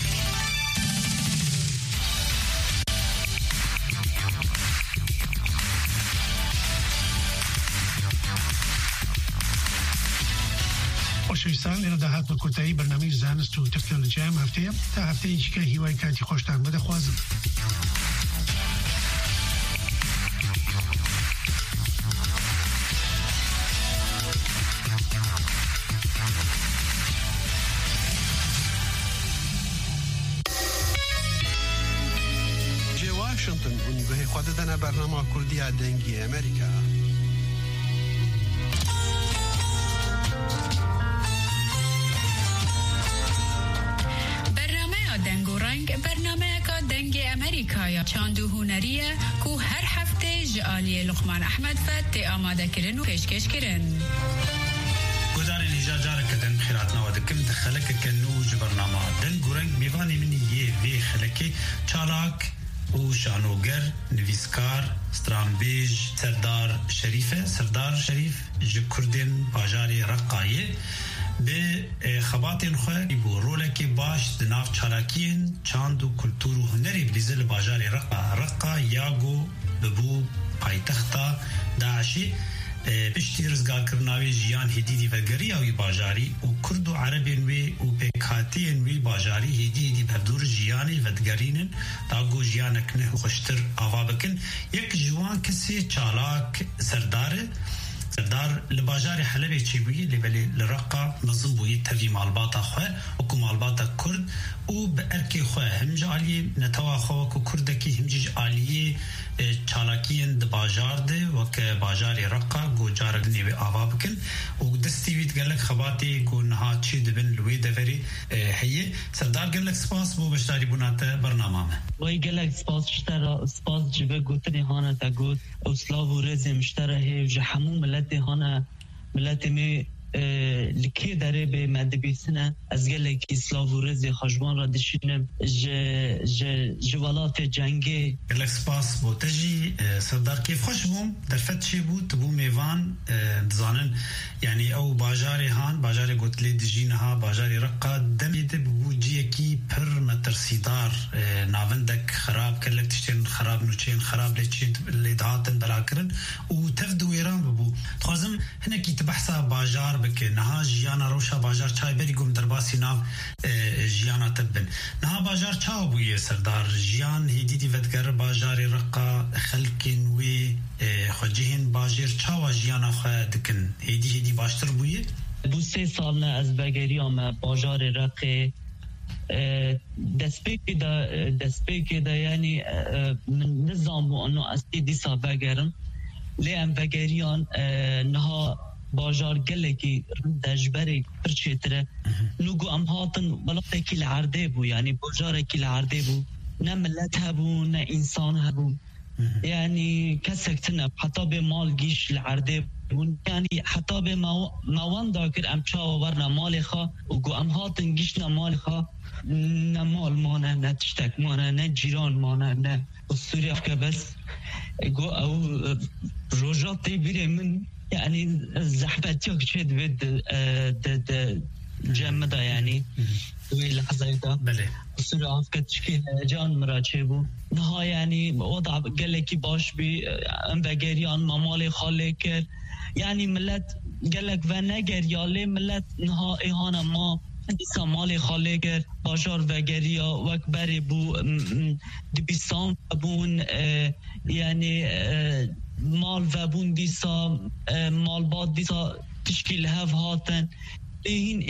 خۆشەویستان لێرە داهات بە کۆتایی بەرنامەی زانست و تەکنۆلۆژیای هەفتەیە تا هەفتەیەکە هیوای کاتی خۆشتان بەدەخوازم. واشنطن ونگوهی خود دنا برنامه کردی دنگی امریکا. برنامه کا دنگ امریکا یا چاندو هنریه کو هر هفته جالی لقمان احمد فت آماده کرن و پیشکش کرن. گزارش نجات جاره کردن خیراتنا و دکم دخلک کنوج برنامه دنگ رنگ میوانی منی یه وی خلکی چالاک و شانوگر نویسکار سترامبیج سردار شریف جکردن باجاری رقایه به خباتین خواه بو رولکی باش دناف چالاکین چاند و کلتور و هنری بلیزل باجاری رقا یاگو ببو پایتختا داعشی پشتی رزگار کرناوی جیان هدیدی و گریاوی باجاری و کرد و عربین وی و پیکاتین وی باجاری هدیدی بردور جیانی و دگرینن داگو جیانک نه خوشتر آوا بکن. یک جوان کسی چالاک سرداره سردار لباجار حلبی چی بویی لبلی لرقا نظم بویی تاوی مالباتا خواه وکو مالباتا کرد و به ارکی خواه هم جالی نتوا خواه که کردکی هم جیج آلیه چالاکین دباجار ده وکه باجاری رقا گو جارگ نیوی آوا بکن و دستی وید گلک خباتی گو نها چی دبن لوی دوری هیه. سردار گلک سپاس بو بشتاری بوناته برنامه وی گلک سپاس جبه گوتنی هانه تا گوت اسلاو و رزی مشتره هی و جحمو ملت هانه ملت می لکی داره به مدبی سنه از گلک اسلاو و رزی خشبان را دشینم جوالات جنگی. گلک سپاس بو تجی سردار کیف خوش بوم در فتشی بود بو میوان دزانن یعنی او باجاری هان باجاری گوتلی دجین ها باجاری رقا دمی ده بو جیه کی پر مترسیدار ناوندک خراب کلک تشتین خراب نوچین خراب لیدهاتن بلاکرن و تفدو ایران ببو خوازم هنکی تبحثا باجار بکه نها جیانا روشا باجار چای بری گم در باسی ناو جیانا تبن نها باجار چاو بویه سردار جیان هیدیدی ودگر باجاری رقا خلکین وی خوجهین باجر چاو جیانا خواه دکن هیدی باشتر بویه؟ بو 3 سال نه از بگری آمه باجار رقه دسپیک دا یعنی من نظام و انو اصلی دیسا بگرن لیم بگریان نها باجار گلکی دجبری پرچیتره نوگو ام هاتن بلاته کی العرده بو یعنی باجار کی العرده بو نه ملت هبو نه انسان هبو يعني كسكتنا حتى بمال جيش العرده يعني حتى بموان داكر ام چاو ورنا مال خا وگو ام هاتن جيشنا مال خا نمال مانا نتشتك مانا نجيران مانا نه السوريا بس گو او روجاتي بيري من يعني الزحبات يكشد بد جمدا يعني وی لحظه دا بله السوريا افكت تشكيل جان مراچبو نها يعني وضع گلکی باش بی ام بگریان مامال خاله کرد يعني ملت گلک و نگریاله ملت نها ایهان ما دیسا مال خاله کرد باجار وگریا وکبری بو دبیستان بون يعني مال و بون دیسا مال باد دیسا تشکیل هف هاتن این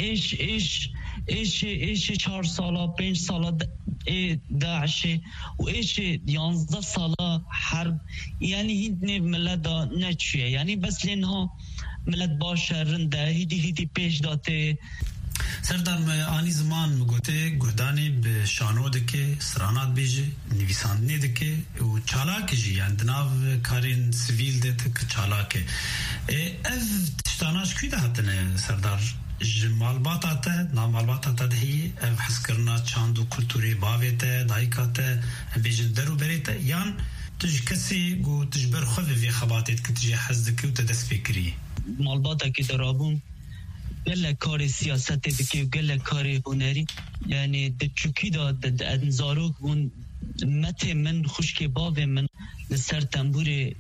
ایش 4 سالا 5 سالا داعش و ایش 11 سالا حرب يعني هند ملت دا نچیه يعني بس لینها ملت باشه رنده هیدی پیش داته. سردار آنی زمان مگوته گردانی به شانو دکه سرانات بیجه نویساندنی دکه و چالاک جی یعنی دناو کارین سویل ده که چالاکه اف تشتاناش کوی ده هاتنه سردار معلومات آتا نامعلومات آتا دهی حس کرنا چاند و کلتوری باویته دایکاته بیجن درو بریته یان تج کسی گو تجبر خواه وی خباتید که تجی حز دکی و تدست بکری معلومات که درابون گله کار سیاست دکی و گله کار هنری یعنی دچوکی دا انزاروک بون مت من خوشک باوی من لسر تنبوری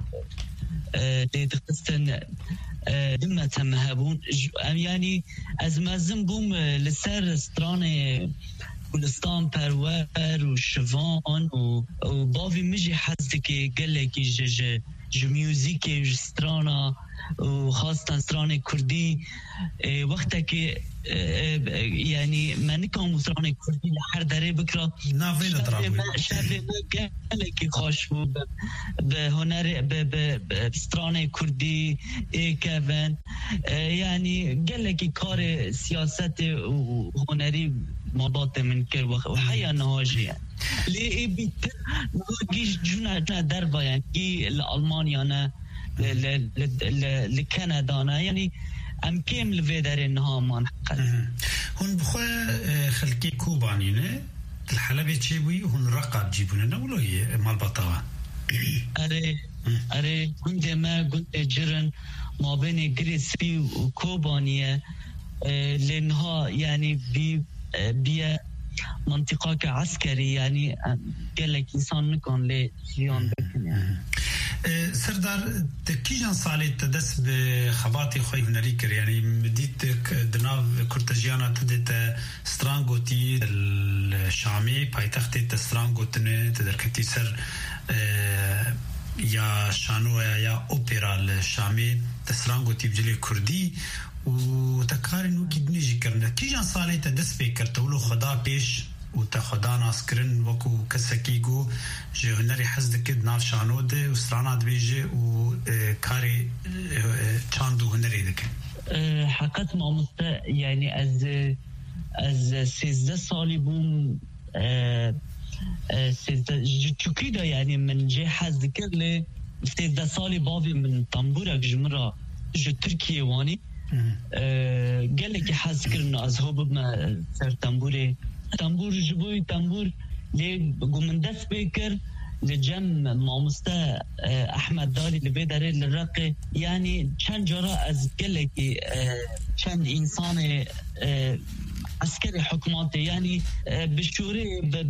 دخستن دمت مهبون یعنی از مزم بوم لسر ستران گلستان پرور و شوان و باوی مجی حزد که گله که جو میوزیک سترانا و خاصتا ستران کردی وقتا که یعنی من کام ستران کردی لحر داره بکرا شبه ما گله که خوش بود به هنر به ستران کردی ایکوین یعنی گله که کار سیاست و هنری مباط من کر و حیا نهاجی لی بیتر گیش جونا در باید گی لألمانیا نه لكندا نه یعنی ام كيم لفيدر انها ما نحقق هون بخوا خلقي كوبانينه الحلبة تشيبوي هون رقاب جيبونا ولا هي مال بطاوة اري عندما قلت جرن ما بين جريسبي وكوبانية لانها يعني بيا منطقة كعسكري يعني قال لك انسان نكون لشيون بكن يعني سردار تكيجان صالي تدس بخباتي خوي هنري كر يعني مديتك دناف كورتاجيانا تدت سترانغوتي الشامي بايتختي سترانغوتني تدركتي سر يا شانو يا اوبرا الشامي سترانغوتي بجلي كردي وتكارن وكي بنيجي كرنا كيجان صالي تدس بكرتولو خدا بيش و تا خدا ناس کرن وکو کسکی گو جه هنری حزد کد ناف شانوده و سرانات بیجه و کاری چاندو هنری دکن حقیقت مامسته یعنی از 13 سالی بوم 13 چوکی دا یعنی من جه حزد کد لی 13 سالی باوی من تنبورک جمرا جو ترکیه وانی گله که حزد کرن از هو بما سر تنبوری تنبور جبوي تنبور لي قمندس بيكر لجم مامستا احمد داري اللي بيدار للرقي يعني كان جراء ازكلكي كان انسان عسكري حكوماتي يعني بالشوري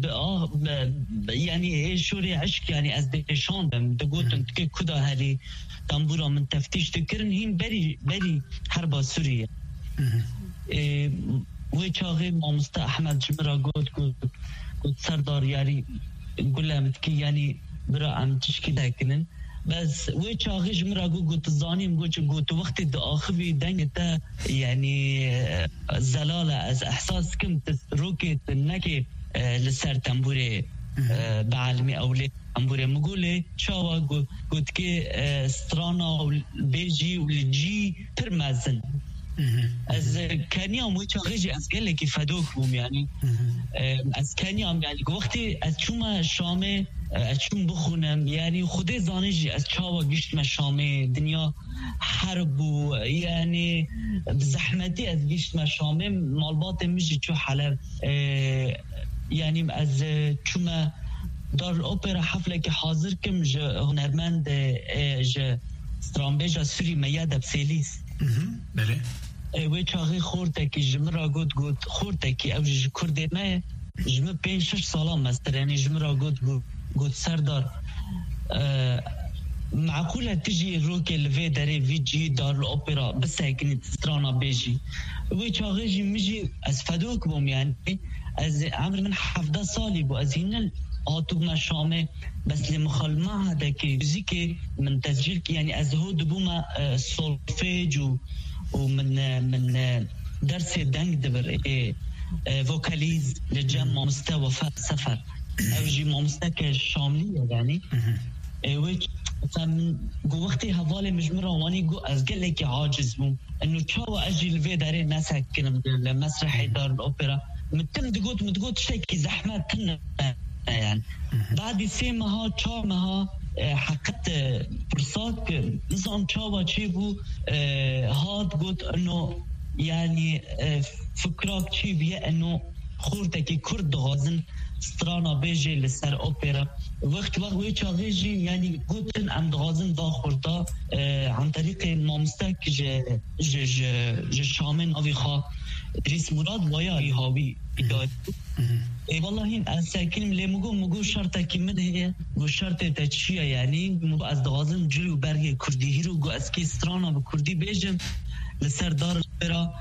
يعني شوري عشق يعني از دشان دقوت انت كده هذه تنبورا من تفتيش تكرن هين بري حرب سوريا وی چاقی مامستا احمد جمرا گفت سردار یاری گلمت که یعنی برا ام تشکی دکنن بس وی چاقی جمرا گفت زانیم گفت وقتی دا آخوی دنگ تا یعنی زلاله از احساس کم روکت نکی لسر تنبوری بعلمی اولی تنبوری مگوله چاوا گفت که سترانا و بیجی و لجی ترمزن از کنیام و چاقیجی از گله که فدوک بوم یعنی از کنیام یعنی وقتی از چوم شامه از چوم بخونم یعنی خود زانیجی از چاوا گشت ما شامه دنیا حرب و یعنی بزحمتی از گشت ما شامه مالبات میجی چو حلب یعنی از چوم دار الاوپرا حفله که حاضر کم هنرمند سترامبیجا سوری میاده بسیلیس بله وی چاقی خورده که جمرا گفت خورده که او کرده نه جمع 5-6 سالان مستر یعنی جمرا گفت سردار معقوله تجي روكي لفي داري في جي دار الاوبرا بس هيك سترانا بيجي وي چاغيجي مجي از فدوك بوم يعني از عمر من 17 سالي بو از هنا هاتو ما شامه بس لمخالمة هذا كي موسيقى من تسجيل يعني از هو دبوما سولفيج ومن درس دنگ دبر فوكاليز لجمع مستوى سفر او جي مستوى شاملية يعني فمن وقتی حوالی مجموعه وانی گو از گله که عاجز بوم انه چاوا اجی لوی داره نسکنم لمسرح دار الاوپرا متم دقوت شيء زحمه تنا يعني بعد 3 ماه 4 ماه حققت فرصات نظام تشاوا تشيبو هاد قلت انه يعني فكرك تشي بيا انه خورتك كرد غازن سترانا بيجي لسر اوبرا وقت ويتشاغيجي يعني قلت عم غازن دا خورتا عن طريق مامستك ج شامن ابي خا ريس مراد ويا هاوي إدارة إيه والله أساكن اللي مجو شرطة كمده هي وشرطة تشيا يعني مو از دغازم جلو برگ كردي هيرو جو اسكي سترانا بكردي بيجم لسردار برا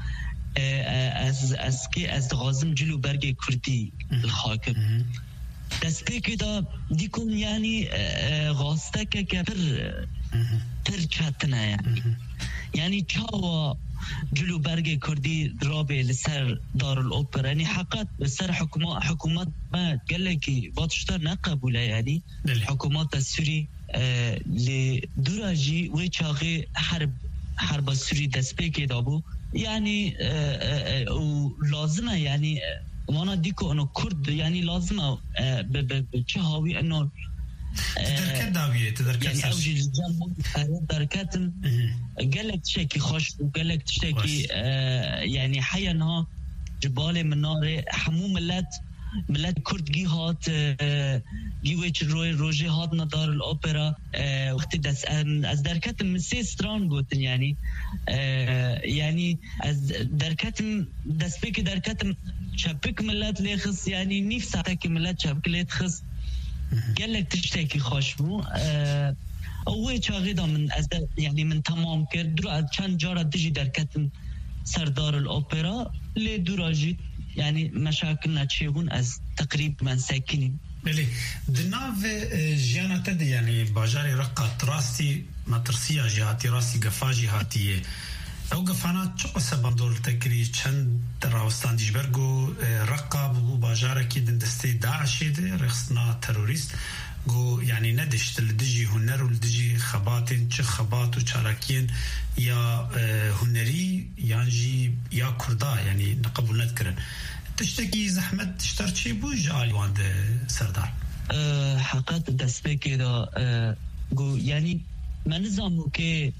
از دغازم جلو برگ كردي الحاكم دسته كده ديكم يعني غاستك كبر ترچتنا يعني چاوا جلو برگ کردی رابه لسر دار الاوپرا يعني حقات لسر حکومت ما قال لك باتشتر نقبوله يعني الحكومات السوري لدراجي ويشاغي حرب السوري دسبيكي دابو يعني ولازمه يعني وانا ديكو انه كرد يعني لازمه بتشهاوي انه تدركت يعني اوجي الجنب دركاتم قالك تشكي خوش وقالك تشتكي يعني حيا انها جبال من نار حمو ملت كرد جيهات جيويتش روجي هات ندار الاوبرا وقت دس از دركاتم من 3 ستران قلتن يعني يعني از دركاتم دسبيك دركاتم شبك ملت ليخص يعني نفسك ملت شبك ليتخص قال لك تشتكي خوشبو اوه چاغيدا من يعني من تمام كرد درو چند جارة تجي دركتم سردار الاوبرا لدراجي يعني مشاكلنا تشيبون از تقريب من ساكنين بلي دناف جيانا تدي يعني باجاري رقا تراستي مترسية جهاتي راسي قفاجي هاتي او قفانات چو سبب دول تكري چند راوستان ديجبرگو رقا بو باجاركي دندستي داعشي دي رخصنا تروريست گو يعني ندشت لدجي هنر ولدجي خباتين چه خبات و چاراكين يا هنري يانجي يا كردا يعني نقبل ندكرن تشتكي زحمت تشترشي بو جالي واند سردار حقات دسبكي دا گو يعني ما نظامو كي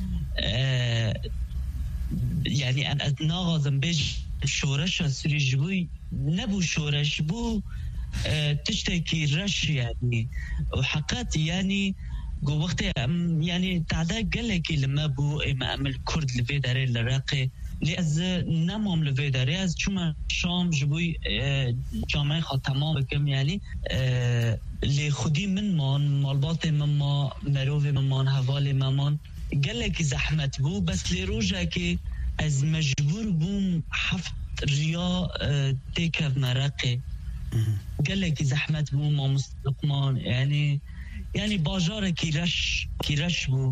يعني أن أتناغزم بيج شورش سوري جبوي نبو شورش بو تشتكي رش يعني وحقات يعني جو وقت يعني تعداد قال لك لما بو إما أمل كرد لفيداري العراقي لأز نمام لفيداري أز شما شام جبوي جامعة خاتمام بكم يعني اللي خدي من مان مالبات من ما مروفي من مان هوالي من قال لك زحمت بو بس لروجا كي از مجبور بوم حفت ريا تيكف مرقي قال لك زحمت بو ما مستقمان يعني باجار كيرش بو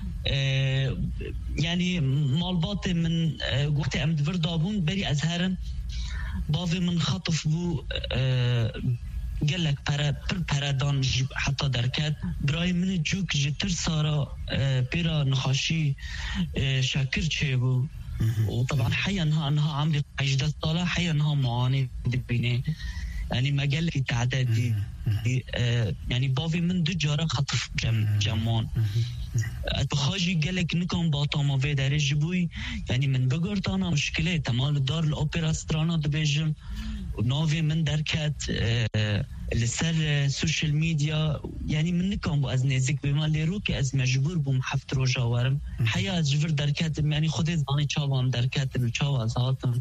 يعني مالبات من وقت امد فردابون بري ازهرن باوي من خطف بو قال لك پردان حتى دركات براي من جوك جتر سارا بيرا نخاشي شاكر چيبو وطبعا حيا انها عمري 18 سالة حيا انها معاني دبيني يعني ما قال لك تعدادي يعني بافي من دو جارة خطف جمان بخاجي قال لك نكون باطا في داري جبوي يعني من بقرطانا مشكلة تمال دار الأوبرا سترانا دبيجم ونوفي من دركات لسر سوشيال ميديا يعني من نكون بو از نزيك بما اللي روكي از مجبور بو محفت روجا وارم حياة جفر دركات يعني خودي زاني چاوام دركات وچاوا زهاتم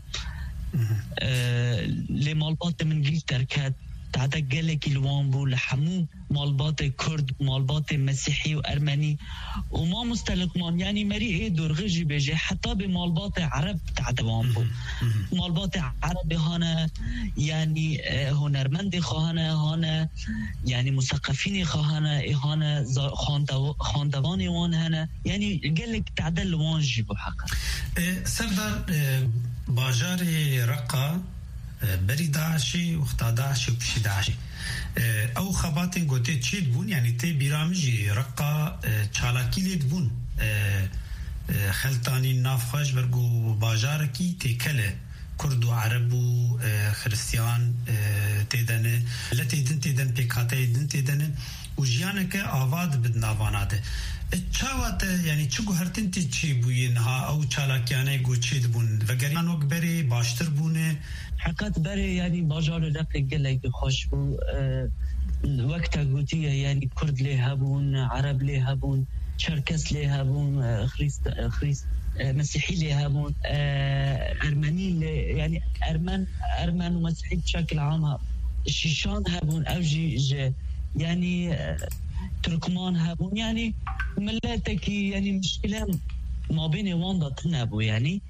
لي مالبات من قلت دركات تعدد قالك الوان بو لحمو مالبات كرد مالبات مسيحي وأرمني وما مستلقمان يعني مري ايه درغجي بيجي حتى بمالبات عرب تعدد وان بو مالبات عربي هانا يعني هنرمندي خواهانا هانا يعني مثقفيني خواهانا هانا خاندواني وان هانا يعني قالك تعدد الوان جيبو حقا سردار باجاري رقا بري داعشي وخطا داعشي وبشي داعشي او خباتين قوتي تشيد بون يعني تي بيرامجي رقا چالاكي ليد بون خلطاني نافخاش برقو باجاركي تيكله كرد وعرب وخريستيان تيدن لا تيدن بيكاتي دن تيدن وجيانك آواد بدنافاناته چاوات يعني چگو هرتن تی چی بوین ها او چالاکیانه گو چید بون وگران وقت بری باشتر بونه حقیقت بری يعني باجار رق گلک خوش بو وقت گوتیه يعني کرد لی هبون عرب لی هبون چرکس لی هبون خریست مسيحي لی هبون ارمني يعني ارمن ومسيحي بشكل عام شيشان هبون او جي يعني تركمان هبون يعني ملاتك يعني مشكلة ما بين واندا تنابو يعني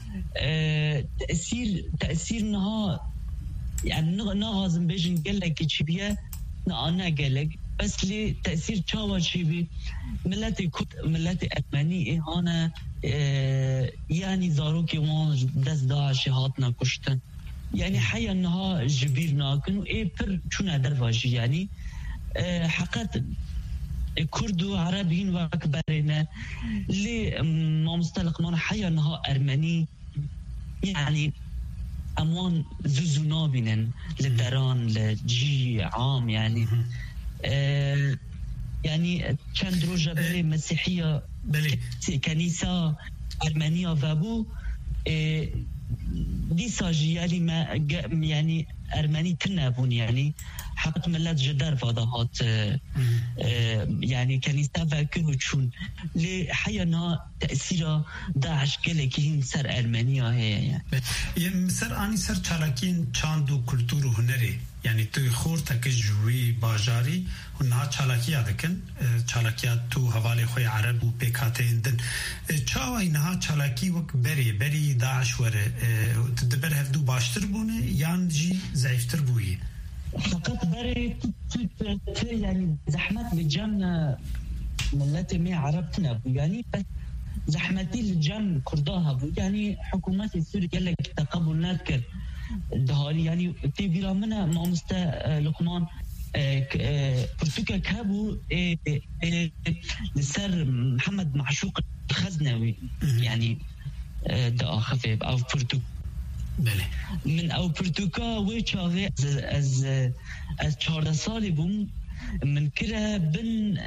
تأثير نها يعني نهازم بيجن قلك تشبيه أنا قلك بس لي تأثير شاوا شبي ملاتي أرمني هانا يعني زاروكي وان دست داعش هاتنا كشتن يعني حيا نها جبير ناكن وإيه بر شونا درواجي يعني حقات كرد وعربيين وأكبرنا اللي ما مستلق مانا حيا نها أرمني يعني أموان زوزونا بينن للدران لجي عام يعني يعني كان دروجة بلي مسيحية كنيسة أرمنية وابو دي ساجي يعني ما يعني أرمني تنابون يعني حقت ملات جدار فضاهات يعني كنيسة فاكر وتشون لحيانا تأثير داعش كلكين سر أرمنيا هي يعني سر آني سر چالاكين چاندو كولتور هنري يعني توي خور تك جوي باجاري هنها چالاكيا دكن چالاكيا تو حوالي خوي عرب و بيكاتين دن چاوا اینها چالاكي وك بري داعش وره تدبر هفدو باشتر بونه يان جي ضعيفتر بوي فقط بري يعني زحمات بجمع ملاتي مي عربتنا يعني بس زحمتي الجمع كرداها يعني حكومات السوري قال لك تقبل نذكر دهالي يعني تيجي منا ما مستا لقمان برتوكا كابو لسر محمد معشوق الخزنوي يعني دا خفيف او برتوكا بله من او برتوكا ويشاغي از 14 سالي بوم من كده بن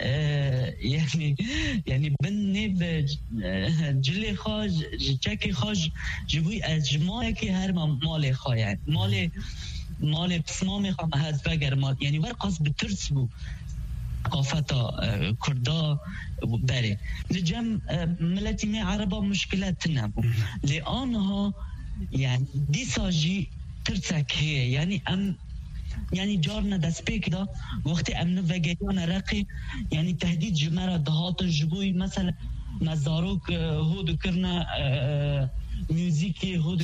يعني بن نيب جلي خاج جاكي خاج جبوي اجماعي كي هر مالي خا يعني مالي بسمامي خا هاد فقر مال يعني ورقص بترس بو ثقافة كردا باري لجم ملاتي مي عربة مشكلاتنا بو لأنها يعني دي ساجي ترسك هي يعني يعني جارنا دسبيك ده وقت امن وگریان رقی يعني تهدید جمره دهات جبوی مثلا مزاروک هودو کرنا موزیکی هودو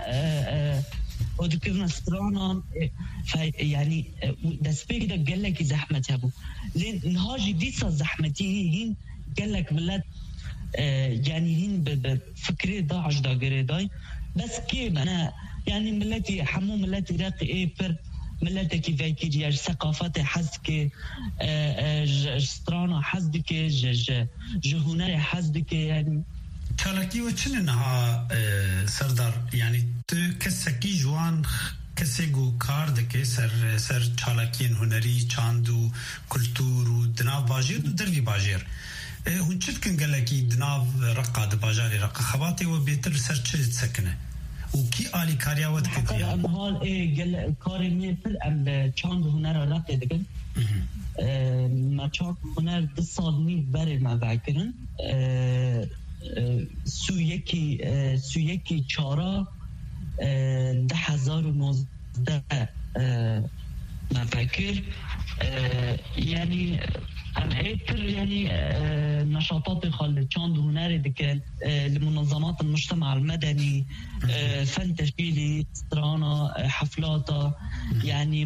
کرنا سترانا يعني دسبيك ده قال لك زحمت هبو لين نهاجي ديسا زحمتي هين قال لك بلاد يعني هين بفكري داعش دا قريداي بس كيف انا يعني ملاتي حمو ملاتي راقي ايه بر ملاتي كي فايكي ثقافات حزك سترانا حزك جهونر حزك يعني چالاکی و چنها سردار يعني کسکی جوان کسیگو کار دکه سر چالاکین هنری چاندو کلتور و دناو باجیر و دروی باجیر هون چت کن گلکی دناو رقا د باجاری رقا خواتی و بیتر سر چه سکنه وكي آلي كاريا وتكتيا هال إيه قال كاري ميفل أم چاند هنر رقي دكان ما چاند هنر 2 سال نيف بري ما بعكرن سويكي چارا 2019 ما فاكر يعني أم إيتر يعني نشاطات خال چاند هنري دكان لمنظمات المجتمع المدني فن تشكيلي سترانا حفلات يعني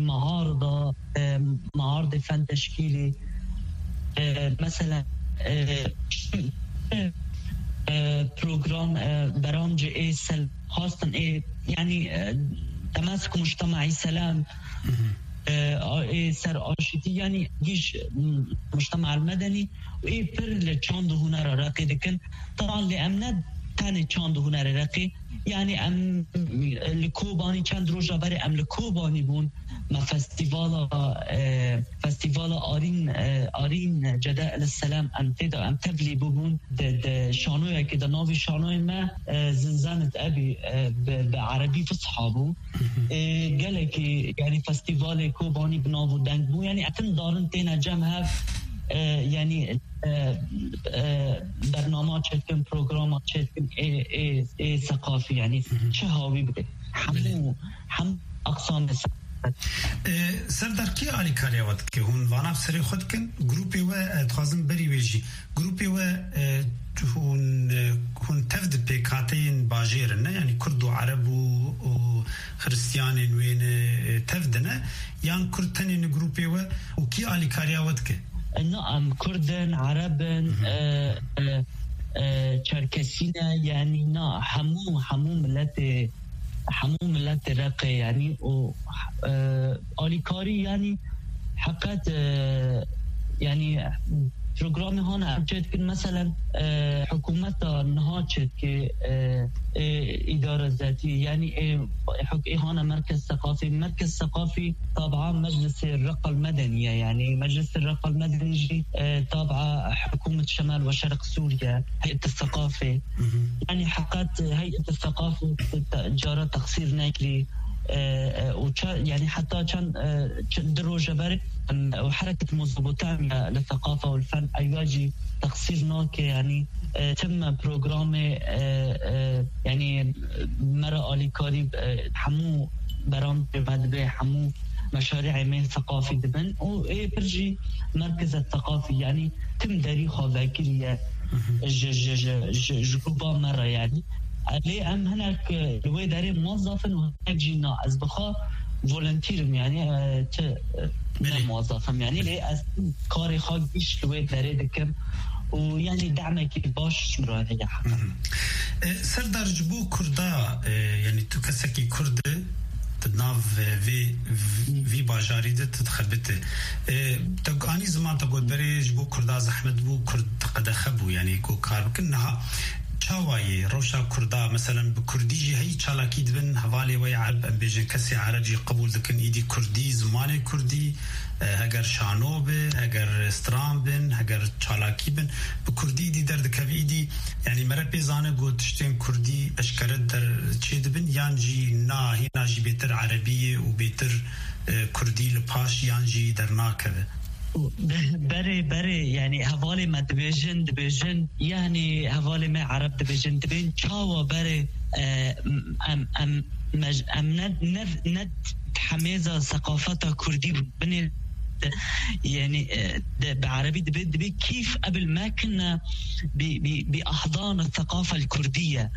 معارض فن تشكيلي مثلا برامج ايه خاصة ايه يعني تماسك مجتمعي سلام سر آشتی يعني جيش مجتمع المدني وإيه بر لچاند هنر راقي دكن طبعا لأمنات تاني چاند هنر راقي يعني ام لكوباني چند روزا بري ام لكوباني بون ما فستیوال آرین جداء السلام ام تدا ام تبلی بون د شانوی که د ناوی شانوی ما زنزانت ابي بعربي فصحابو قال که يعني فستیوال کوبانی بناو دنگ بو يعني اتن دارن تینا جمع يعني برنامج چتکن پروگرام چتکن ای ثقافي يعني چه هاوی بده هم اقسام سردار کی علی کاریوات که هون وانا سری خود کن گروپی و تخازم بری ویجی گروپی و هون تفد پیکاتین باجیرن نه یعنی کرد و عرب و خریستیانین وین تفدنه یان کردتنین گروپی و کی علی کاریوات که نعم كردن عربن چركسين يعني نا حمو ملت رقي يعني و آليكاري يعني حقت يعني برنامج هانا ابجد كن مثلا حكومت نهاجت که اداره ذاتي يعني هانا مركز ثقافي طبعا مجلس الرقة المدنية يعني مجلس الرقة المدني جي طبعا حكومة شمال وشرق سوريا هيئة الثقافة يعني حقت هيئة الثقافة جارة تقصير ناكلي يعني حتى كان دروجة بري وحركة مزبوطة للثقافة والفن أيواجي تقصير ناكي يعني تم برنامج يعني مرة آليكاري حمو برامج مدبي حمو مشاريع من ثقافي دبن وبرجي مركز الثقافي يعني تم تاريخه ذاكرية جروبا مرة يعني ليه أم هناك لوي داري موظفا وهناك جينا أزبخا فولنتيرم يعني موظفا يعني ليه كاري خاقيش لوي داري دكم ويعني دعمك باش مراه هي حقا سردار جبو كردا يعني تو كسكي كرد تناف في باجاري ده تتخبته تقاني زمان تقول بري جبو كردا زحمت بو كرد قد خبو يعني كو كار كنها چاوایی روشا کردا مثلا به کردی جی هی چالاکی دبن حوالی وی عرب ام بیجن کسی عربی قبول دکن ایدی کردی زمان کردی اگر شانو به اگر استرام بن اگر چالاکی بن به کردی ایدی در دکوی ایدی یعنی مرا پیزانه گوتشتین کردی اشکرد در چه دبن یان جی نا هینا جی بیتر عربیه و بیتر کردی لپاش یان جی در ناکوه بري يعني هوالي ما دبيجن يعني هوالي ما عرب دبيجن دبين شاوا بري ام ند حميزة ثقافة كردي بني يعني بعربي دبي كيف قبل ما كنا بأحضان الثقافة الكردية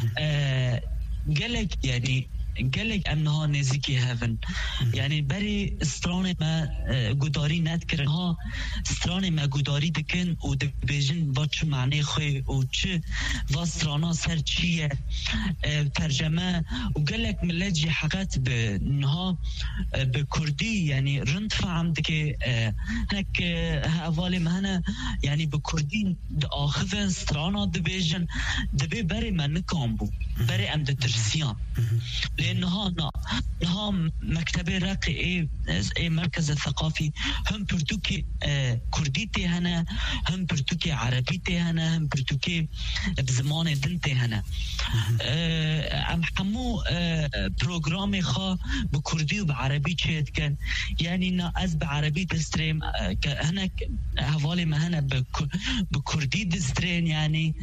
قالك يعني قالك انها نزيكي هافن يعني بري استراني ما قداري نذكرنها استراني ما قداري دكن ودبيجن واتش معنى خوي وچ واسترانا سر چيه ترجمه وقالك ملاجي حقات بانها بكردي يعني رند فهم دكي هناك هوالي مهنا يعني بكردي اخذن استرانا دبيجن دبي بري ما نكامبو بري ام دترسيان لأنها مكتبة راقي إيه مركز الثقافي هم برتوكي كرديتي هنا هم برتوكي عربيتي هنا هم برتوكي بزمان دنتي هنا أم حمو برنامج خا بكردي وبعربي شيء كان يعني نا أز بعربي دستريم هنا هوالي ما هنا بكردي دسترين يعني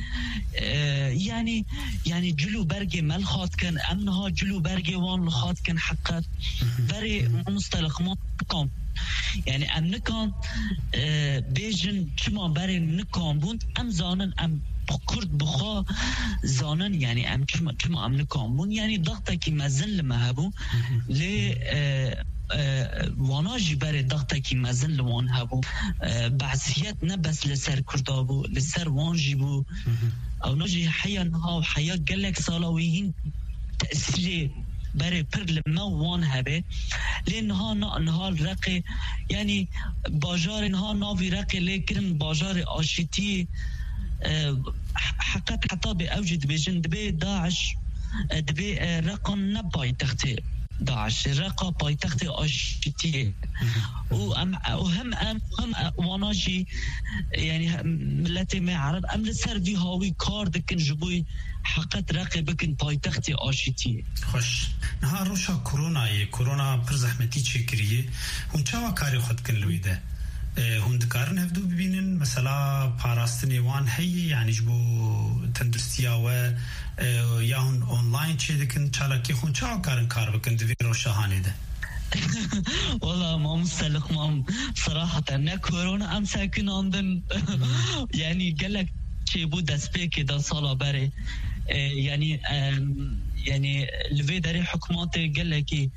جلو برجي ملخات كان أمنها جلو برگی وان لخات کن حقیقت بری مصطلق ما کام يعني ام نکان بیجن چما بری نکان بوند ام زانن ام کرد بخوا زانن يعني ام چما ام نکان بوند يعني ضغطه کی مزن لمهبو لی واناجي بري ضغطه کی مزن لوان هبو بعثيات نبس لسر كردابو لسر وانجي بو او نجي حيا نها وحيا قالك صالويين تأثير برای پر لما وان هبه لانها نها رقی یعنی باجار انها ناوی رقی لیکن باجار آشتی حقیقت حتی به اوجد بجن دبی داعش دبی رقم نبای تختی داعش رقا پایتخت آشتیه و هم واناجی یعنی ملت ما عرب ام لسر في هاوي کار دکن جبوی حقیقت رقی بکن پایتخت آشتیه. خوش نها روشا کرونا پر زحمتی چه کریه هون چاوا کاری خود کن لویده هون دکارن هفدو ببینن مثلا پاراستنی وان هی یعنی جبو تندرستیا و یا هون آنلاین چه دکن چالاکی خون چاوا کار بکن دوی روشاهانه ده والله ما مستلق ما صراحة نه كورونا ام ساكن عندن يعني قالك شي بو دسبيك دا صالا بري يعني لفي داري حكومات قالك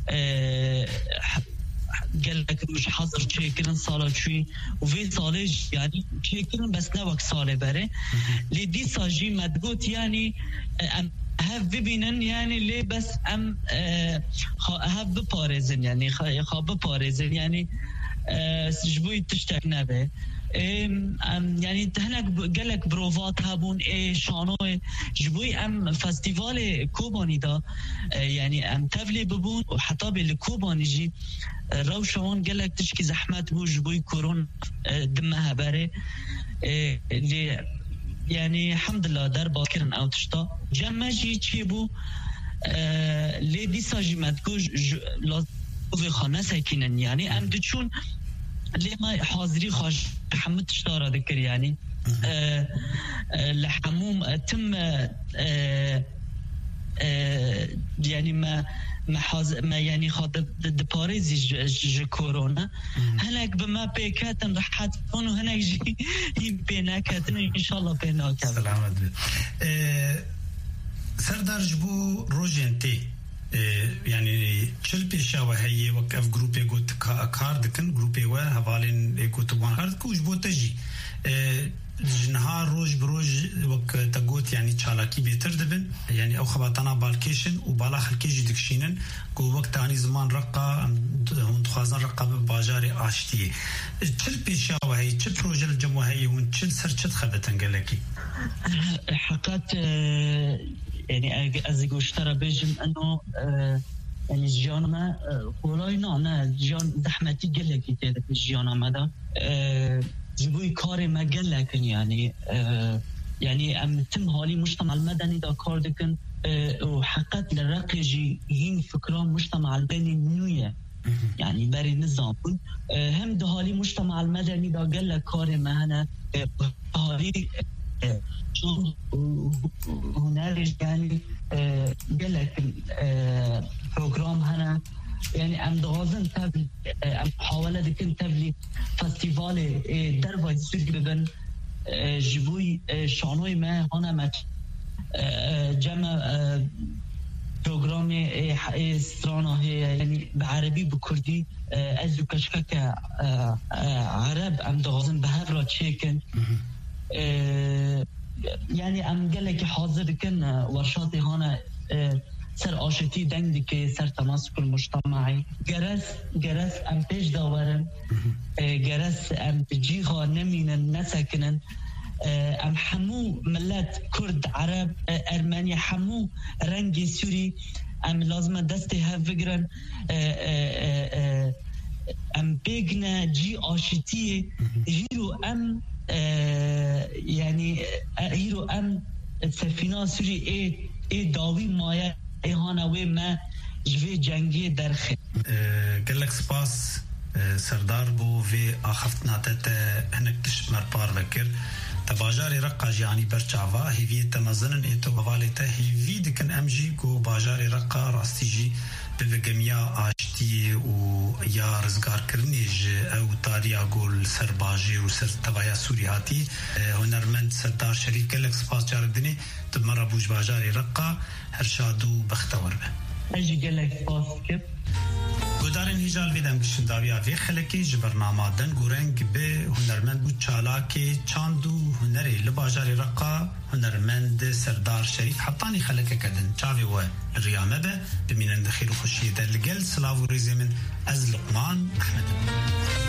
قالك مش حاضر تشيكن صاله شوي وفي صاله يعني تشيكن بس نوك صاله بري لدي ساجي مدقوت يعني هاف ببینن یعنی لی بس ام هاف بپارزن یعنی خواب بپارزن یعنی جبوی تشتک نبه یعنی هناك قالك بروفات هابون شانوي جبوي ام فستيفال كوباني دا يعني ام تفلي ببون وحتى بالكوباني جي روشوان قالك تشكي زحمات بو جبوي كورونا دمها باري اللي يعني الحمد لله دار باكرن او تشتا جمجي تشيبو لي دي ساجي مدكوج لازم في خانه ساكنن يعني ام دچون لي ما حاضري خاش محمد تشتارا ذكر يعني لحموم تم يعني ما يعني خاطب باريزي كورونا هناك بما بيكاتن رحات هون وهناك جي بيناكاتن ان شاء الله بيناكاتن سلامت سردار جبو روجنتي يعني چل پیشاوه هي وقف گروپی گوت کار دکن گروپی و حوالین گوت وان کار کوج بوتجی نهار روز بروز وقت تقوت يعني چالاکی بهتر دبن يعني او خباتنا بالكيشن وبالا خلكيجي دكشينن كو وقت تاني زمان رقا هون تخازن رقا بباجاري عاشتيه چل پیشاوه هي چل پروژه الجمعه هي هون چل سر چت خبتن قالكي حقات يعني ازيقو اشترى بيجم انه يعني جيانا ما قولاي نه جيان زحمتي قالكي تيدك جيانا ماذا جبوي كاري ما قال لكن يعني ام تم هالي مجتمع المدني دا كار دكن وحقت للرقيجي هين فكران مجتمع البني نوية يعني باري نظام هم ده هالي مجتمع المدني دا قال لك كاري ما هنا هالي هنالك يعني قال لك بروجرام هنا يعني ام دغازن تبلي ام حاوله دكن تبلي فستيفال دربای سوگ ببن جبوی شانوی ما هانا ما جمع پروگرام استرانا هي يعني بعربي بكردي ازو كشكك عرب ام دغازن بهفرا تشيكن يعني ام قالك حاضر كن ورشاتي هانا سر آشتی دنگی که سر تماسک المجتمعی گرس ام پیش داورن گرس ام جیها نمینن نسکنن ام حمو ملت کرد عرب ارمنی حمو رنگ سوری ام لازم دسته هفگرن ام بگنه جی آشتی هیرو ام يعني هيرو ام سفينه سوري اي داوي مايا ایهانا وی ما جوی جنگی درخه قال لك سپاس سردار بو في اخفت ناتت هنك تشمر بار ذكر تباجاري رقا جاني برچاوا هي تمازنن ايتو حوالته هي دكن امجي کو باجاري رقا راستيجي بلغميا اشتي و يا رزگار کرنيج او تاريا گول سرباجي و سر تبايا سورياتي هنرمند سردار شريف قال لك سپاس جاردني تمر بوج باجاري رقا هرشادو بختور به اجي قال لك سپاس كيف گودار گودارن هیجال ویدم کشنداویا وی خلکی جبرنامه دن گورنگ به هنرمند بود چالاکی چاندو هنری لباجاری رقا هنرمند سردار شریف حطانی خلکه کدن چاوی و ریامه به بمینند خیر و خوشی در لگل سلاو و ریزی من از لقمان احمد.